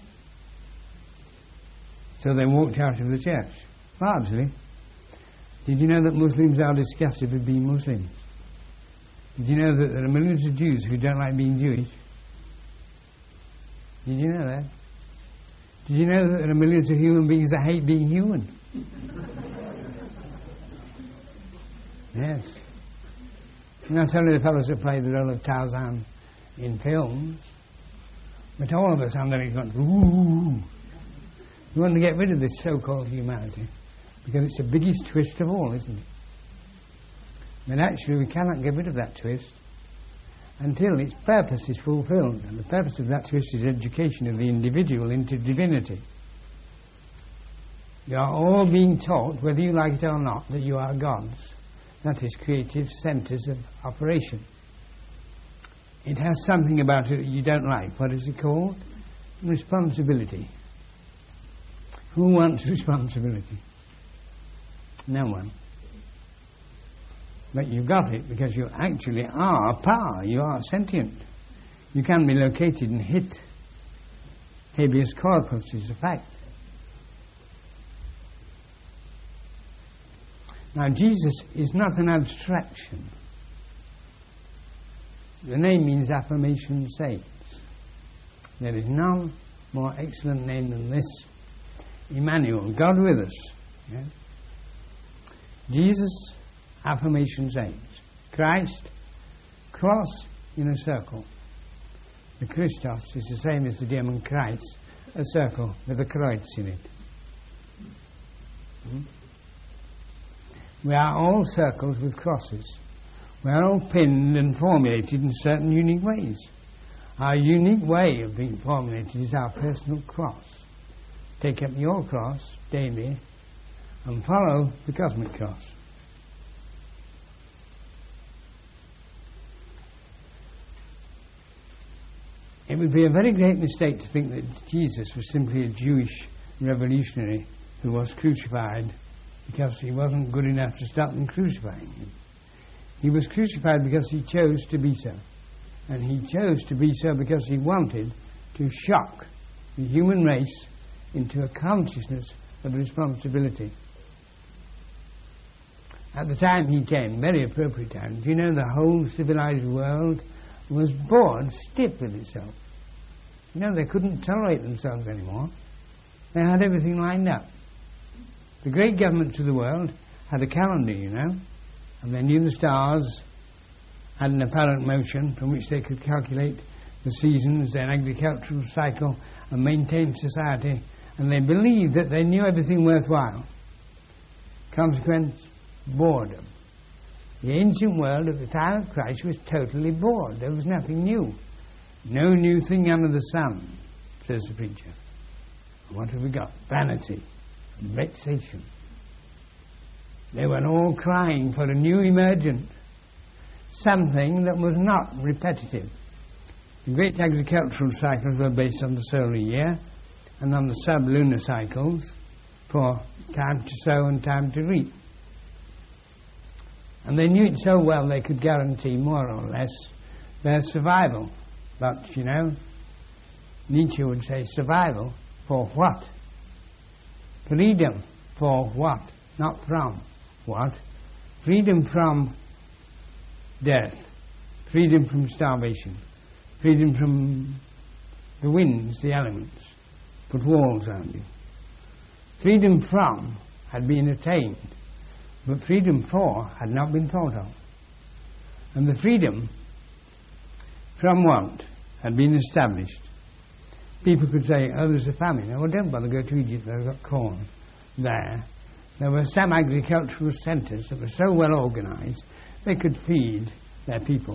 So they walked out of the church. Largely. Did you know that Muslims are disgusted with being Muslims? Did you know that there are millions of Jews who don't like being Jewish? Did you know that? Did you know that there are millions of human beings that hate being human? Yes. And not only the fellows that play the role of Tarzan in films, but all of us under it went, ooh. We want to get rid of this so-called humanity because it's the biggest twist of all, isn't it? But actually we cannot get rid of that twist until its purpose is fulfilled. And the purpose of that twist is education of the individual into divinity. You are all being taught, whether you like it or not, that you are gods. That is creative centres of operation. It has something about it that you don't like. What is it called? Responsibility. Who wants responsibility? No one. But you've got it because you actually are power. You are sentient. You can be located and hit. Habeas corpus is a fact. Now, Jesus is not an abstraction. The name means affirmation saints. There is none more excellent name than this. Emmanuel, God with us. Yeah? Jesus, affirmation saints. Christ, cross in a circle. The Christos is the same as the German Kreis, a circle with a kreuz in it. Hmm? We are all circles with crosses. We are all pinned and formulated in certain unique ways. Our unique way of being formulated is our personal cross. Take up your cross daily and follow the cosmic cross. It would be a very great mistake to think that Jesus was simply a Jewish revolutionary who was crucified because he wasn't good enough to stop them crucifying him. He was crucified because he chose to be so. And he chose to be so because he wanted to shock the human race into a consciousness of responsibility. At the time he came, very appropriate time, do you know the whole civilized world was bored stiff with itself? You know, they couldn't tolerate themselves anymore. They had everything lined up. The great governments of the world had a calendar, you know, and they knew the stars had an apparent motion from which they could calculate the seasons, their agricultural cycle, and maintain society, and they believed that they knew everything worthwhile. Consequence, boredom. The ancient world at the time of Christ was totally bored. There was nothing new. No new thing under the sun, says the preacher. And what have we got? Vanity. Vexation. They were all crying for a new emergent, something that was not repetitive. The great agricultural cycles were based on the solar year and on the sub-lunar cycles for time to sow and time to reap. And they knew it so well they could guarantee more or less their survival. But, you know, Nietzsche would say survival for what? Freedom for what? Not from what? Freedom from death. Freedom from starvation. Freedom from the winds, the elements. put walls around you. Freedom from had been attained, but freedom for had not been thought of. And the freedom from want had been established. People could say, oh, there's a famine. Oh, don't bother, go to Egypt, they've got corn there. There were some agricultural centres that were so well organised, they could feed their people.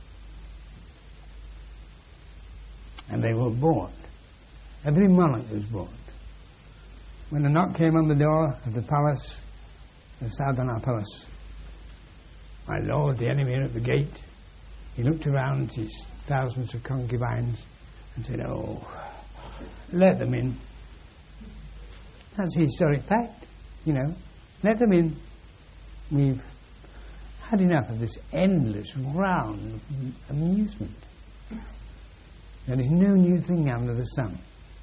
And they were bought. Every monarch was bought. When a knock came on the door of the palace, the Sardanar Palace, my lord, the enemy are at the gate. He looked around his thousands of concubines and said, oh, let them in. That's a historic fact, you know. Let them in. We've had enough of this endless round of amusement. There is no new thing under the sun.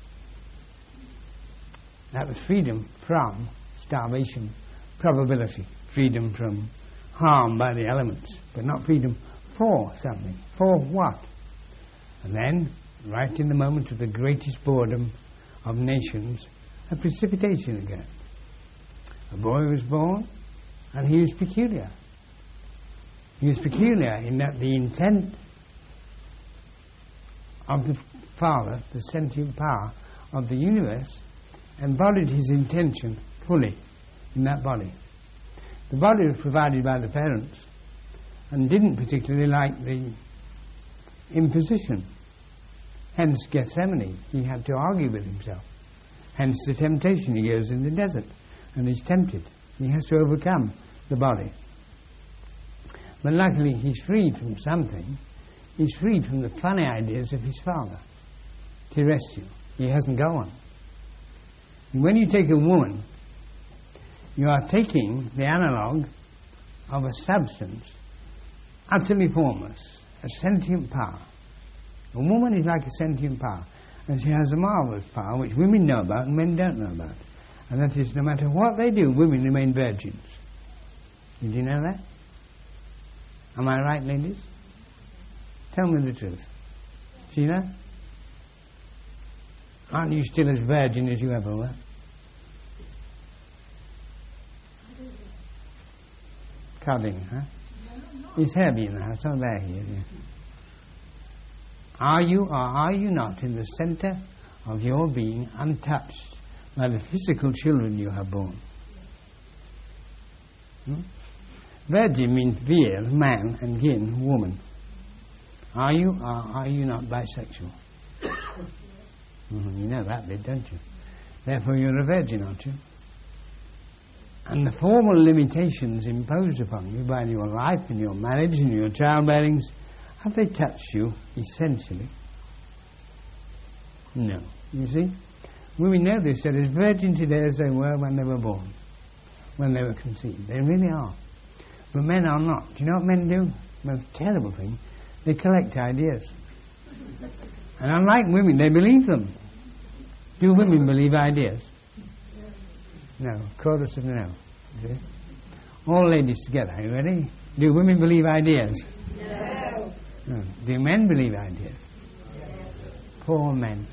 That was freedom from starvation, probability, freedom from harm by the elements, but not freedom for something. For what? And then, right in the moment of the greatest boredom of nations, a precipitation again. A boy was born, and he was peculiar. He was peculiar in that the intent of the Father, the sentient power of the universe, embodied his intention fully in that body. The body was provided by the parents and didn't particularly like the imposition. Hence Gethsemane, he had to argue with himself. Hence the temptation, he goes in the desert and is tempted. He has to overcome the body. But luckily he's freed from something. He's freed from the funny ideas of his father, terrestrial. He hasn't got one. And when you take a woman, you are taking the analogue of a substance utterly formless, a sentient power. A woman is like a sentient power, and she has a marvellous power which women know about and men don't know about. And that is, no matter what they do, women remain virgins. Did you know that? Am I right, ladies? Tell me the truth. Sheila? Aren't you still as virgin as you ever were? Cuddling, huh? Is Herbie in the house? Oh, there he is. Yeah. Are you or are you not in the centre of your being untouched by the physical children you have borne? Hmm? Virgin means vir, man, and gin, woman. Are you or are you not bisexual? Mm-hmm. You know that bit, don't you? Therefore you're a virgin, aren't you? And the formal limitations imposed upon you by your life and your marriage and your childbearings, have they touched you essentially? No. You see? Women know this. They're as virgin today as they were when they were born, when they were conceived. They really are. But men are not. Do you know what men do? The most terrible thing. They collect ideas. And unlike women, they believe them. Do women believe ideas? No. Chorus of no. See? All ladies together. Are you ready? Do women believe ideas? No. No. Do men believe ideas? Yes. Poor men.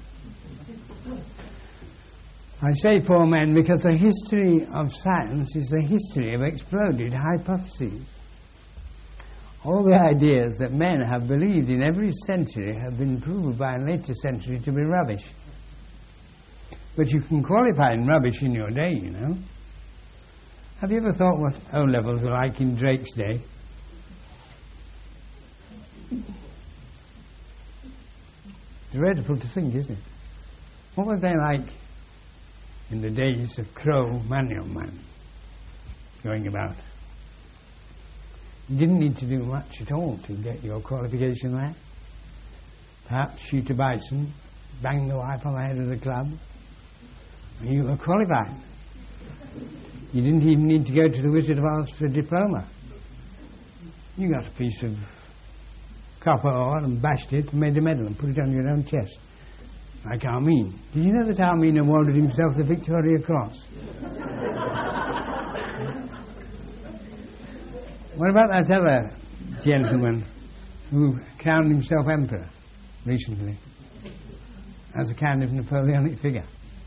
I say poor men because the history of science is the history of exploded hypotheses. All the ideas that men have believed in every century have been proved by a later century to be rubbish. But you can qualify in rubbish in your day, you know. Have you ever thought what O-levels were like in Drake's day? Dreadful to think, isn't it? What were they like in the days of Cro-Magnon man going about? You didn't need to do much at all to get your qualification there. Perhaps shoot a bison, bang the wife on the head of the club, and you were qualified. You didn't even need to go to the Wizard of Oz for a diploma. You got a piece of copper ore and bashed it and made a medal and put it on your own chest. Like Armin. Did you know that Armin awarded himself the Victoria Cross? What about that other gentleman who crowned himself emperor recently as a kind of Napoleonic figure?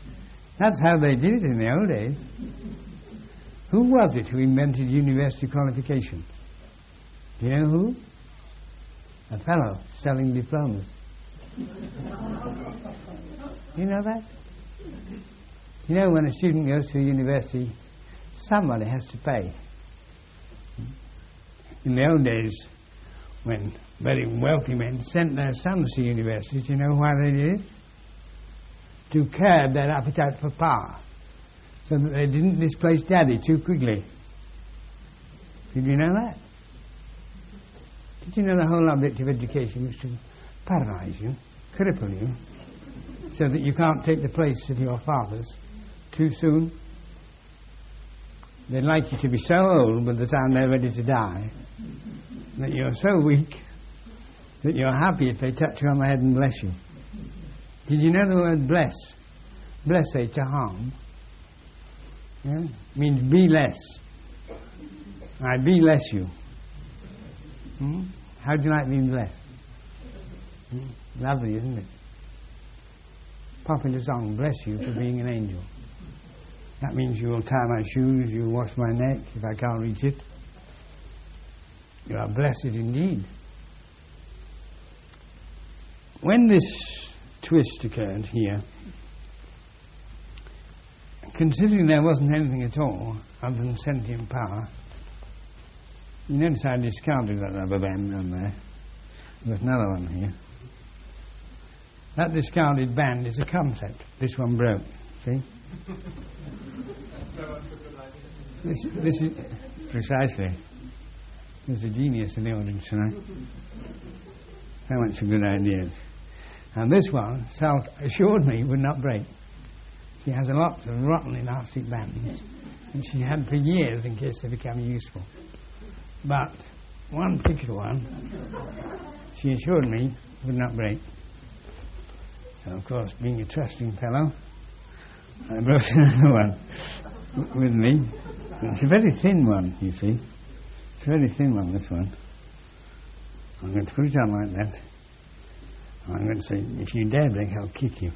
That's how they did it in the old days. Who was it who invented university qualifications? Do you know who? A fellow selling diplomas. You know that? You know, when a student goes to a university, somebody has to pay. In the old days, when very wealthy men sent their sons to universities, you know why they did it? To curb their appetite for power, so that they didn't displace daddy too quickly. Did you know that? Did you know the whole object of education was to paralyze you, cripple you, so that you can't take the place of your fathers too soon? They'd like you to be so old by the time they're ready to die that you're so weak that you're happy if they touch you on the head and bless you. Did you know the word bless? Blesse, to harm. Yeah? Means be less. I be less you. Hmm? How do you like being blessed? Hmm? Lovely, isn't it? Popular song, bless you for being an angel. That means you will tie my shoes, you will wash my neck if I can't reach it. You are blessed indeed. When this twist occurred here, considering there wasn't anything at all other than sentient power, you notice I discarded that rubber band down there. There's another one here. That discarded band is a concept. This one broke. See? This, this is precisely. There's a genius in the audience tonight. So much for good ideas. And this one, Sal assured me, would not break. She has a lot of rotten elastic bands, and she had for years in case they become useful. But one particular one, she assured me, would not break. So, of course, being a trusting fellow, I brought another one with me. It's a very thin one, you see. It's a very thin one, this one. I'm going to put it on like that. I'm going to say, if you dare break, I'll kick you.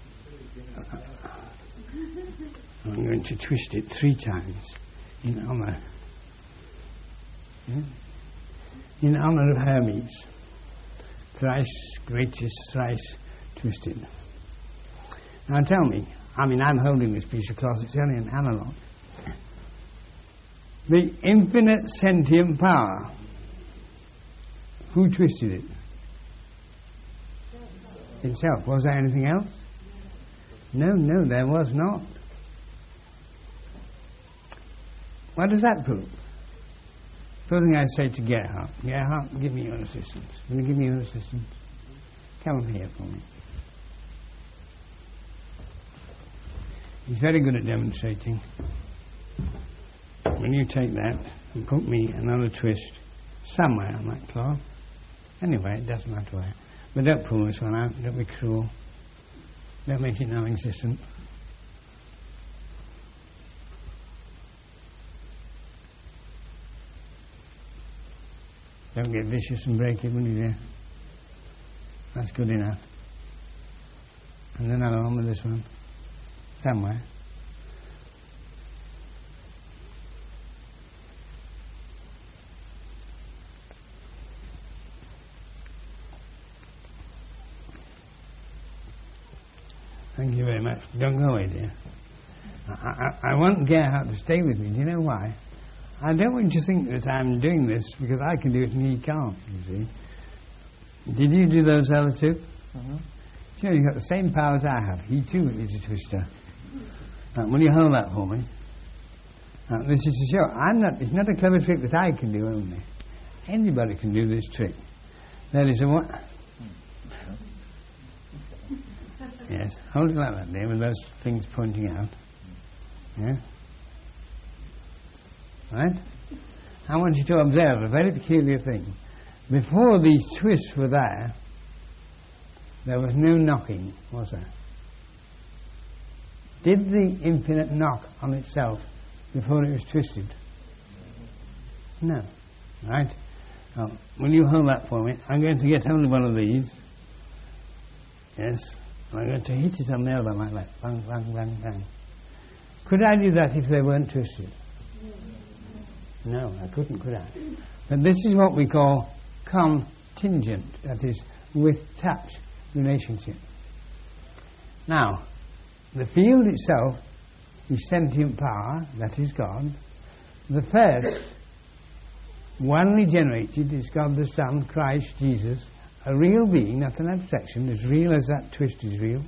I'm going to twist it three times in honour. Yeah? In honour of Hermes. Thrice greatest, thrice twisted. Now tell me, I mean, I'm holding this piece of cloth, it's only an analogue. The infinite sentient power, who twisted it? Itself. Was there anything else? No, no, there was not. What does that prove? First thing I say to Gerhardt, Gerhardt, give me your assistance. Will you give me your assistance? Come up here for me. He's very good at demonstrating. When you take that and put me another twist somewhere on that cloth, anyway, it doesn't matter where. But don't pull this one out, don't be cruel. Don't make it non-existent. Don't get vicious and break it, will you, dear? That's good enough. And another one with this one. Somewhere. Thank you very much. Don't go away, dear. I, I, I want Gerhardt to stay with me. Do you know why? I don't want you to think that I'm doing this because I can do it and he can't, you see. Did you do those other two? Uh-huh. You know, you've got the same power as I have. He too is a twister. Uh, will you hold that for me? Uh, this is to show, I'm not, it's not a clever trick that I can do only. Anybody can do this trick. That is a what? Yes, hold it like that there with those things pointing out. Yeah? Right? I want you to observe a very peculiar thing. Before these twists were there, there was no knocking, was there? Did the infinite knock on itself before it was twisted? No. Right? Now, will you hold that for me? I'm going to get hold of one of these. Yes. I'm going to hit it on the elbow like that. Bang, bang, bang, bang. Could I do that if they weren't twisted? No, I couldn't, could I? But this is what we call contingent, that is, with touch relationship. Now, the field itself is sentient power, that is God. The first, one regenerated, is God the Son, Christ Jesus, a real being, not an abstraction, as real as that twist is real.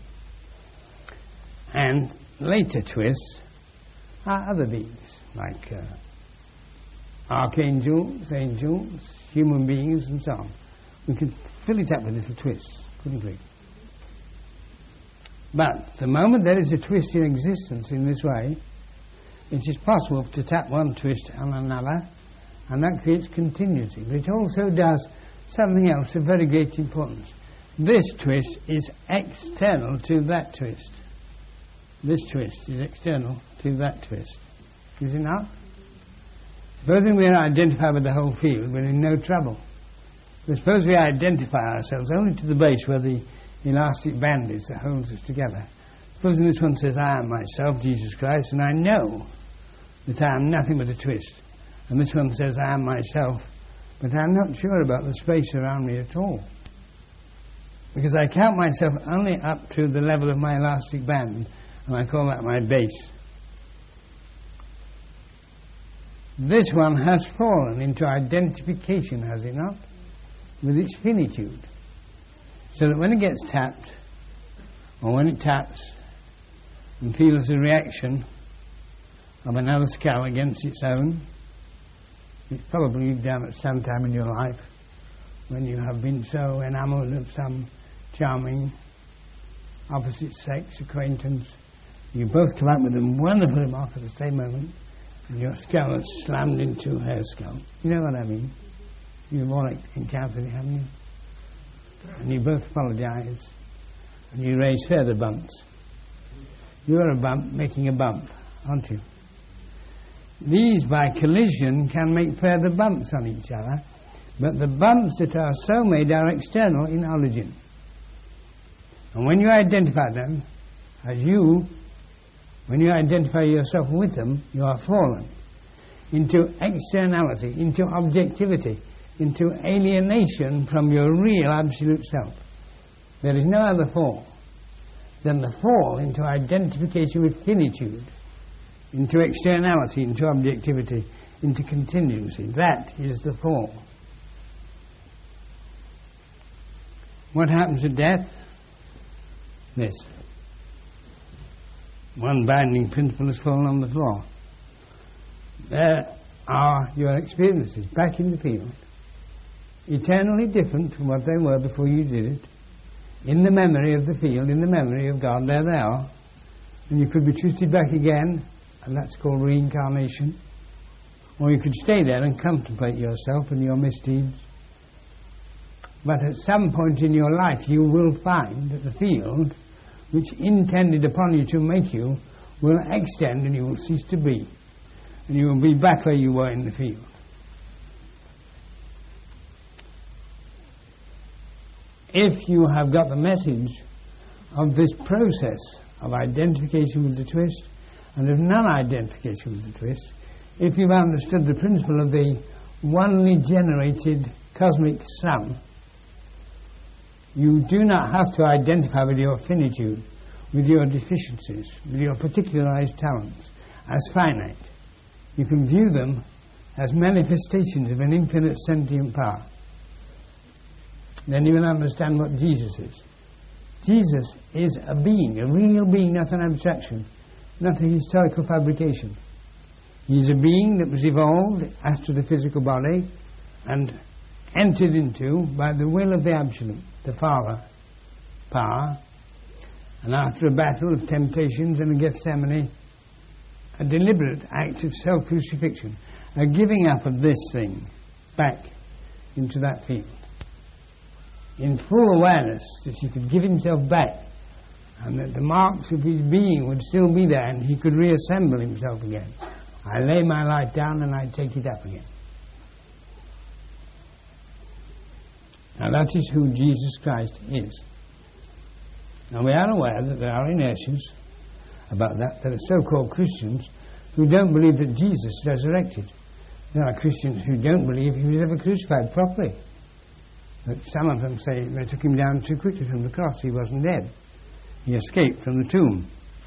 And later twists are other beings, like uh, archangels, angels, human beings, and so on. We could fill it up with little twists, couldn't we? But the moment there is a twist in existence in this way, it is possible to tap one twist on another, and that creates continuity. But it also does something else of very great importance. This twist is external to that twist. This twist is external to that twist. Is it not? Supposing we are identified with the whole field, we're in no trouble. But suppose we identify ourselves only to the base where the elastic band is that holds us together. Supposing this one says, I am myself, Jesus Christ, and I know that I am nothing but a twist. And this one says, I am myself, but I'm not sure about the space around me at all. Because I count myself only up to the level of my elastic band, and I call that my base. This one has fallen into identification, has it not, with its finitude. So that when it gets tapped, or when it taps and feels the reaction of another skull against its own, it's probably you've done at some time in your life when you have been so enamoured of some charming opposite sex acquaintance. You both come up with a wonderful remark at the same moment, and your skull is slammed into her skull. You know what I mean? You've all encountered it, haven't you? And you both apologise, and you raise further bumps. You're a bump making a bump, aren't you? These, by collision, can make further bumps on each other, but the bumps that are so made are external in origin. And when you identify them as you, when you identify yourself with them, you are fallen into externality, into objectivity, into alienation from your real absolute self. There is no other fall than the fall into identification with finitude, into externality, into objectivity, into contingency. That is the fall. What happens at death? This. One binding principle has fallen on the floor. There are your experiences back in the field, eternally different from what they were before you did it, in the memory of the field, in the memory of God. There they are. And you could be twisted back again, and that's called reincarnation. Or you could stay there and contemplate yourself and your misdeeds. But at some point in your life you will find that the field which intended upon you to make you will extend, and you will cease to be. And you will be back where you were in the field. If you have got the message of this process of identification with the twist and of non-identification with the twist, if you've understood the principle of the onely generated cosmic Son, you do not have to identify with your finitude, with your deficiencies, with your particularized talents as finite. You can view them as manifestations of an infinite sentient power. Then you will understand what Jesus is. Jesus is a being, a real being, not an abstraction, not a historical fabrication. He is a being that was evolved after the physical body and entered into by the will of the Absolute, the Father, power, and after a battle of temptations and a Gethsemane, a deliberate act of self-crucifixion, a giving up of this thing back into that field, in full awareness that he could give himself back and that the marks of his being would still be there and he could reassemble himself again. I lay my life down and I take it up again. Now that is who Jesus Christ is. And we are aware that there are inertias about that. There are so-called Christians who don't believe that Jesus is resurrected. There are Christians who don't believe he was ever crucified properly. But some of them say they took him down too quickly from the cross. He wasn't dead. He escaped from the tomb.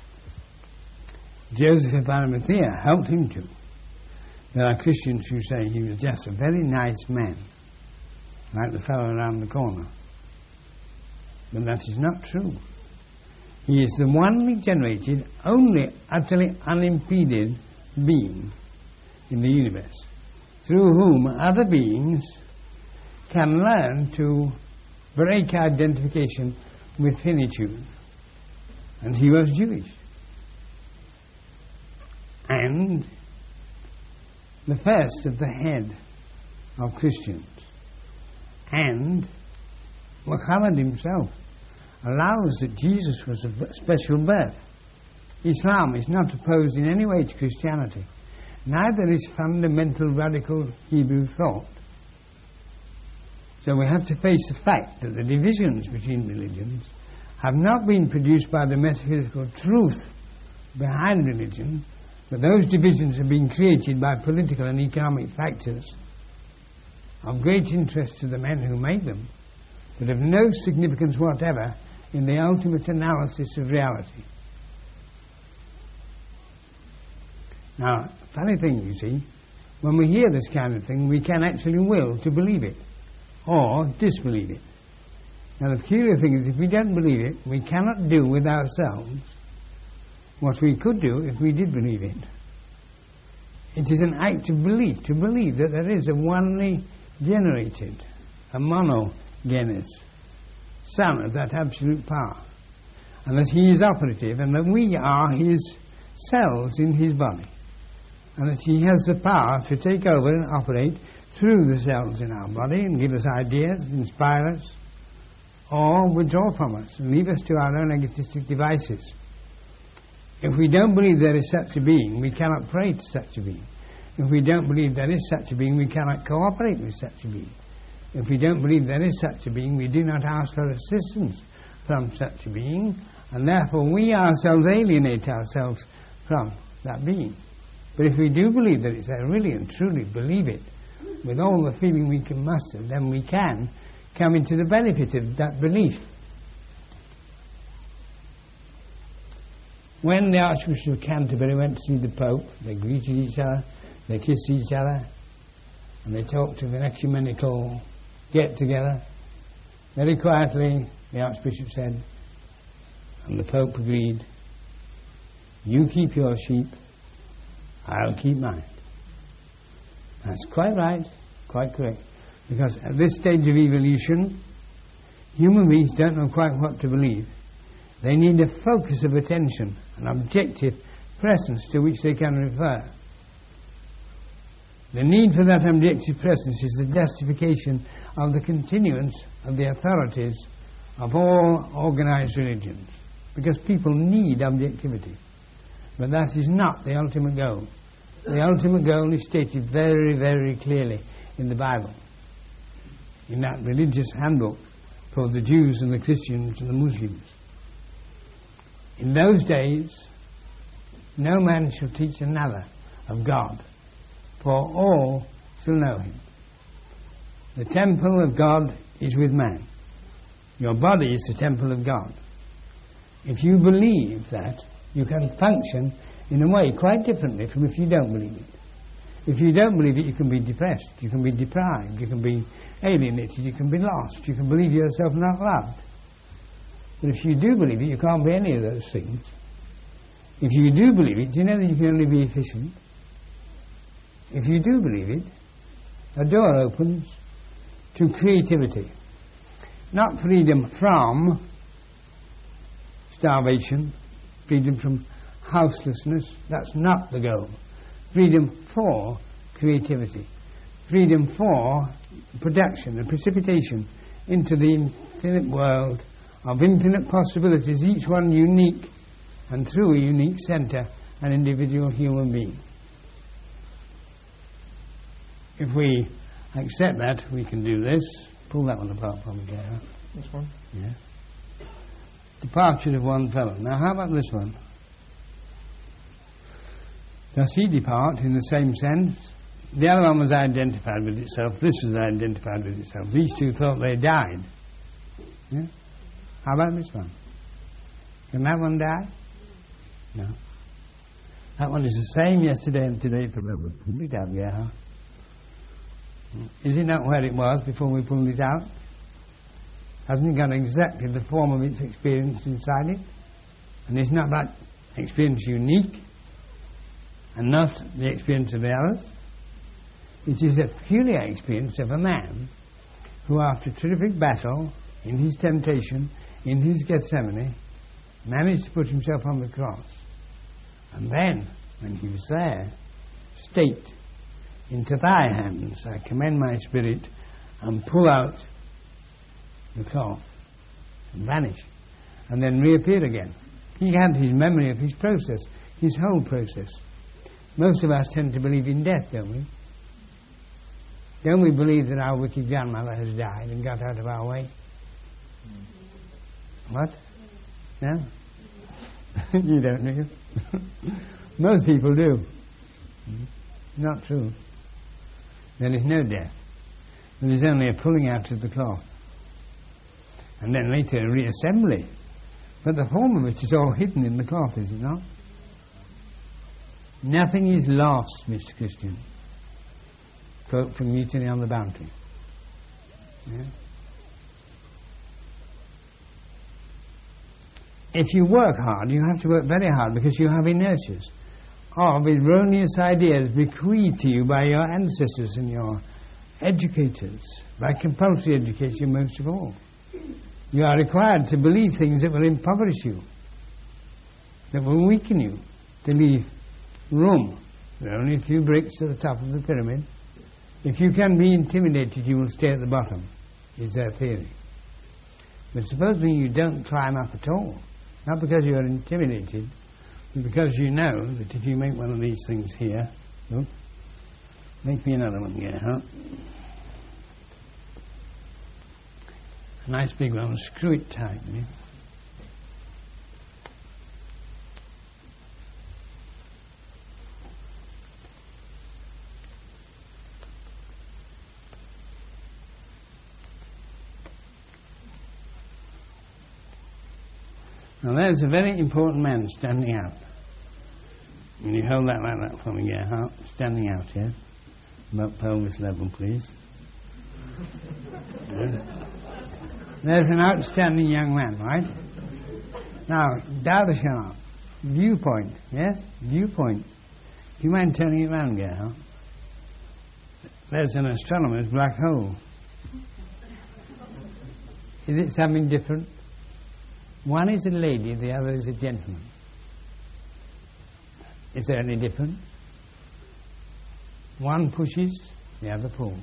Joseph of Arimathea helped him to. There are Christians who say he was just a very nice man, like the fellow around the corner. But that is not true. He is the one regenerated, only utterly unimpeded being in the universe, through whom other beings can learn to break identification with finitude. And he was Jewish. And the first of the head of Christians. And Muhammad himself allows that Jesus was a special birth. Islam is not opposed in any way to Christianity. Neither is fundamental radical Hebrew thought. So we have to face the fact that the divisions between religions have not been produced by the metaphysical truth behind religion, but those divisions have been created by political and economic factors of great interest to the men who make them, but of no significance whatever in the ultimate analysis of reality. Now, funny thing, you see, when we hear this kind of thing, we can actually will to believe it or disbelieve it. Now, the peculiar thing is, if we don't believe it, we cannot do with ourselves what we could do if we did believe it. It is an act of belief, to believe that there is a onely generated, a monogenes, Son of that absolute power, and that he is operative, and that we are his cells in his body, and that he has the power to take over and operate through the cells in our body and give us ideas, inspire us, or withdraw from us and leave us to our own egotistic devices. If we don't believe there is such a being, we cannot pray to such a being. If we don't believe there is such a being, we cannot cooperate with such a being. If we don't believe there is such a being, we do not ask for assistance from such a being, and therefore we ourselves alienate ourselves from that being. But if we do believe that it's there, really and truly believe it, with all the feeling we can muster, then we can come into the benefit of that belief. When the Archbishop of Canterbury went to see the Pope, they greeted each other, they kissed each other, and they talked of an ecumenical get-together. Very quietly, the Archbishop said, and the Pope agreed, "You keep your sheep, I'll keep mine." That's quite right, quite correct. Because at this stage of evolution, human beings don't know quite what to believe. They need a focus of attention, an objective presence to which they can refer. The need for that objective presence is the justification of the continuance of the authorities of all organized religions, because people need objectivity. But that is not the ultimate goal. The ultimate goal is stated very, very clearly in the Bible, in that religious handbook for the Jews and the Christians and the Muslims. In those days, no man shall teach another of God, for all shall know him. The temple of God is with man. Your body is the temple of God. If you believe that, you can function in a way quite differently from if you don't believe it. If you don't believe it, you can be depressed, you can be deprived, you can be alienated, you can be lost, you can believe yourself not loved. But if you do believe it, you can't be any of those things. If you do believe it, do you know that you can only be efficient? If you do believe it, a door opens to creativity. Not freedom from starvation, freedom from houselessness, that's not the goal. Freedom for creativity. Freedom for production and precipitation into the infinite world of infinite possibilities, each one unique, and through a unique centre, an individual human being. If we accept that, we can do this. Pull that one apart for me, Gary. This one? Yeah. departure of one fellow. Now, how about this one? Does he depart in the same sense? The other one was identified with itself. This was identified with itself. These two thought they died. Yeah? How about this one? Can that one die? No. That one is the same yesterday and today forever. Pull it out, yeah. Is it not where it was before we pulled it out? Hasn't it got exactly the form of its experience inside it? And is not that experience unique and not the experience of the others? It is a peculiar experience of a man who, after terrific battle, in his temptation, in his Gethsemane, managed to put himself on the cross. And then, when he was there, state, into thy hands I commend my spirit, and pull out the cloth and vanish, and then reappear again. He had his memory of his process, his whole process. Most of us tend to believe in death, don't we? Don't we believe that our wicked grandmother has died and got out of our way? What? No? You don't, do you? Most people do. Not true. There is no death. There is only a pulling out of the cloth. And then later a reassembly. But the form of it is all hidden in the cloth, is it not? Nothing is lost, Mister Christian. Quote from Mutiny on the Bounty. Yeah? If you work hard, you have to work very hard because you have inertias of erroneous ideas bequeathed to you by your ancestors and your educators, by compulsory education most of all. You are required to believe things that will impoverish you, that will weaken you, to leave room. There are only a few bricks to the top of the pyramid. If you can be intimidated, you will stay at the bottom, is their theory. But supposing you don't climb up at all, not because you are intimidated, but because you know that if you make one of these things here, look, make me another one here, huh? A nice big one, screw it tight, yeah? Now there's a very important man standing out. When you hold that like that for me, yeah, huh? Standing out, yeah? About pelvis level, please. Yeah. There's an outstanding young man, right? Now, Darshana, viewpoint, yes? Viewpoint. Do you mind turning it round, yeah, huh? There's an astronomer's black hole. Is it something different? One is a lady, the other is a gentleman. Is there any difference? One pushes, the other pulls.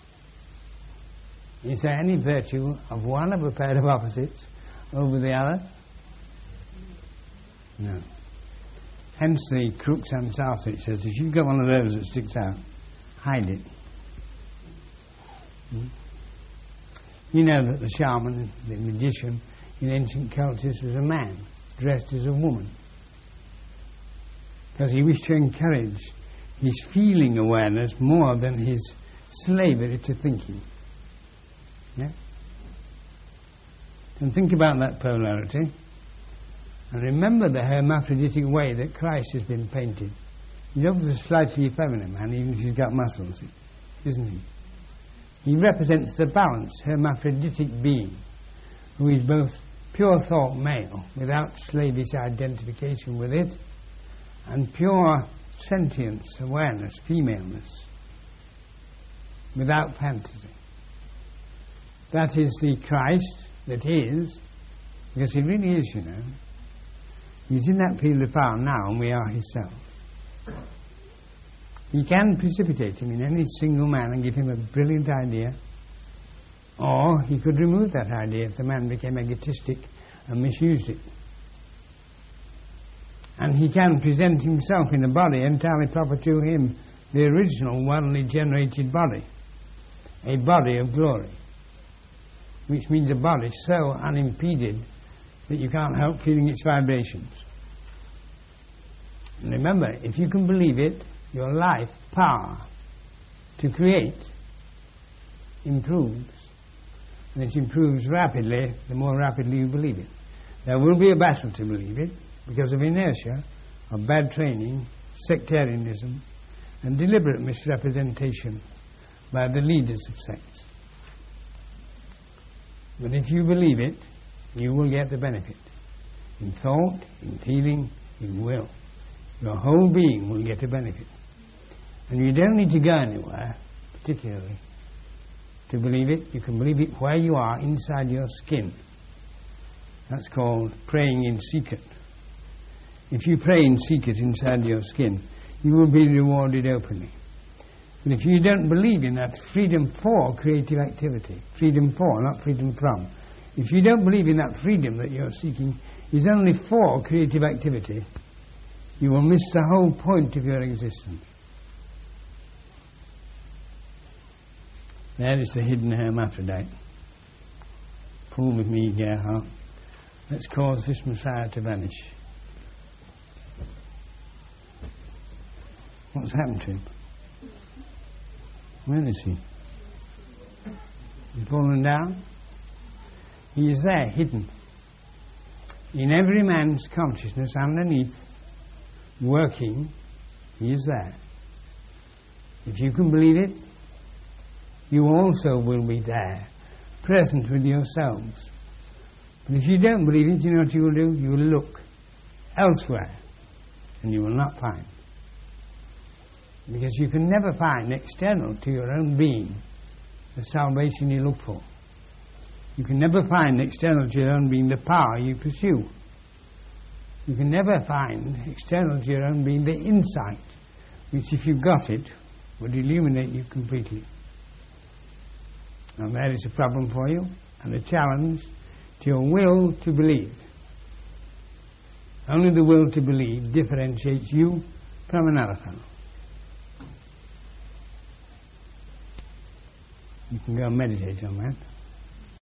Is there any virtue of one of a pair of opposites over the other? No. Hence the crux ansatha says, if you've got one of those that sticks out, hide it. Hmm? You know that the shaman, the magician, in ancient cultures was a man dressed as a woman, because he wished to encourage his feeling awareness more than his slavery to thinking. Yeah? And think about that polarity, and remember the hermaphroditic way that Christ has been painted. He's obviously a slightly effeminate man, even if he's got muscles, isn't he? He represents the balanced hermaphroditic being, who is both pure thought male, without slavish identification with it, and pure sentience, awareness, femaleness, without fantasy. That is the Christ that is, because he really is, you know. He's in that field of power now, and we are his selves. He can precipitate him in any single man and give him a brilliant idea, or he could remove that idea if the man became egotistic and misused it. And he can present himself in a body entirely proper to him, the original onely generated body, a body of glory, which means a body so unimpeded that you can't help feeling its vibrations. And remember, if you can believe it, your life power to create improves. And it improves rapidly the more rapidly you believe it. There will be a battle to believe it because of inertia, of bad training, sectarianism, and deliberate misrepresentation by the leaders of sects. But if you believe it, you will get the benefit. In thought, in feeling, in will. Your whole being will get a benefit. And you don't need to go anywhere, particularly, to believe it. You can believe it where you are, inside your skin. That's called praying in secret. If you pray in secret inside your skin, you will be rewarded openly. But if you don't believe in that freedom for creative activity, freedom for, not freedom from, if you don't believe in that freedom that you're seeking is only for creative activity, you will miss the whole point of your existence. There is the hidden hermaphrodite. Pull with me, Gerhardt. Let's cause this Messiah to vanish. What's happened to him? Where is he? He's fallen down? He is there, hidden. In every man's consciousness underneath, working, he is there. If you can believe it, you also will be there, present with yourselves. But if you don't believe it, you know what you will do? You will look elsewhere, and you will not find. Because you can never find external to your own being the salvation you look for. You can never find external to your own being the power you pursue. You can never find external to your own being the insight, which if you got it, would illuminate you completely. Now there is a problem for you, and a challenge to your will to believe. Only the will to believe differentiates you from another fellow. You can go and meditate on that.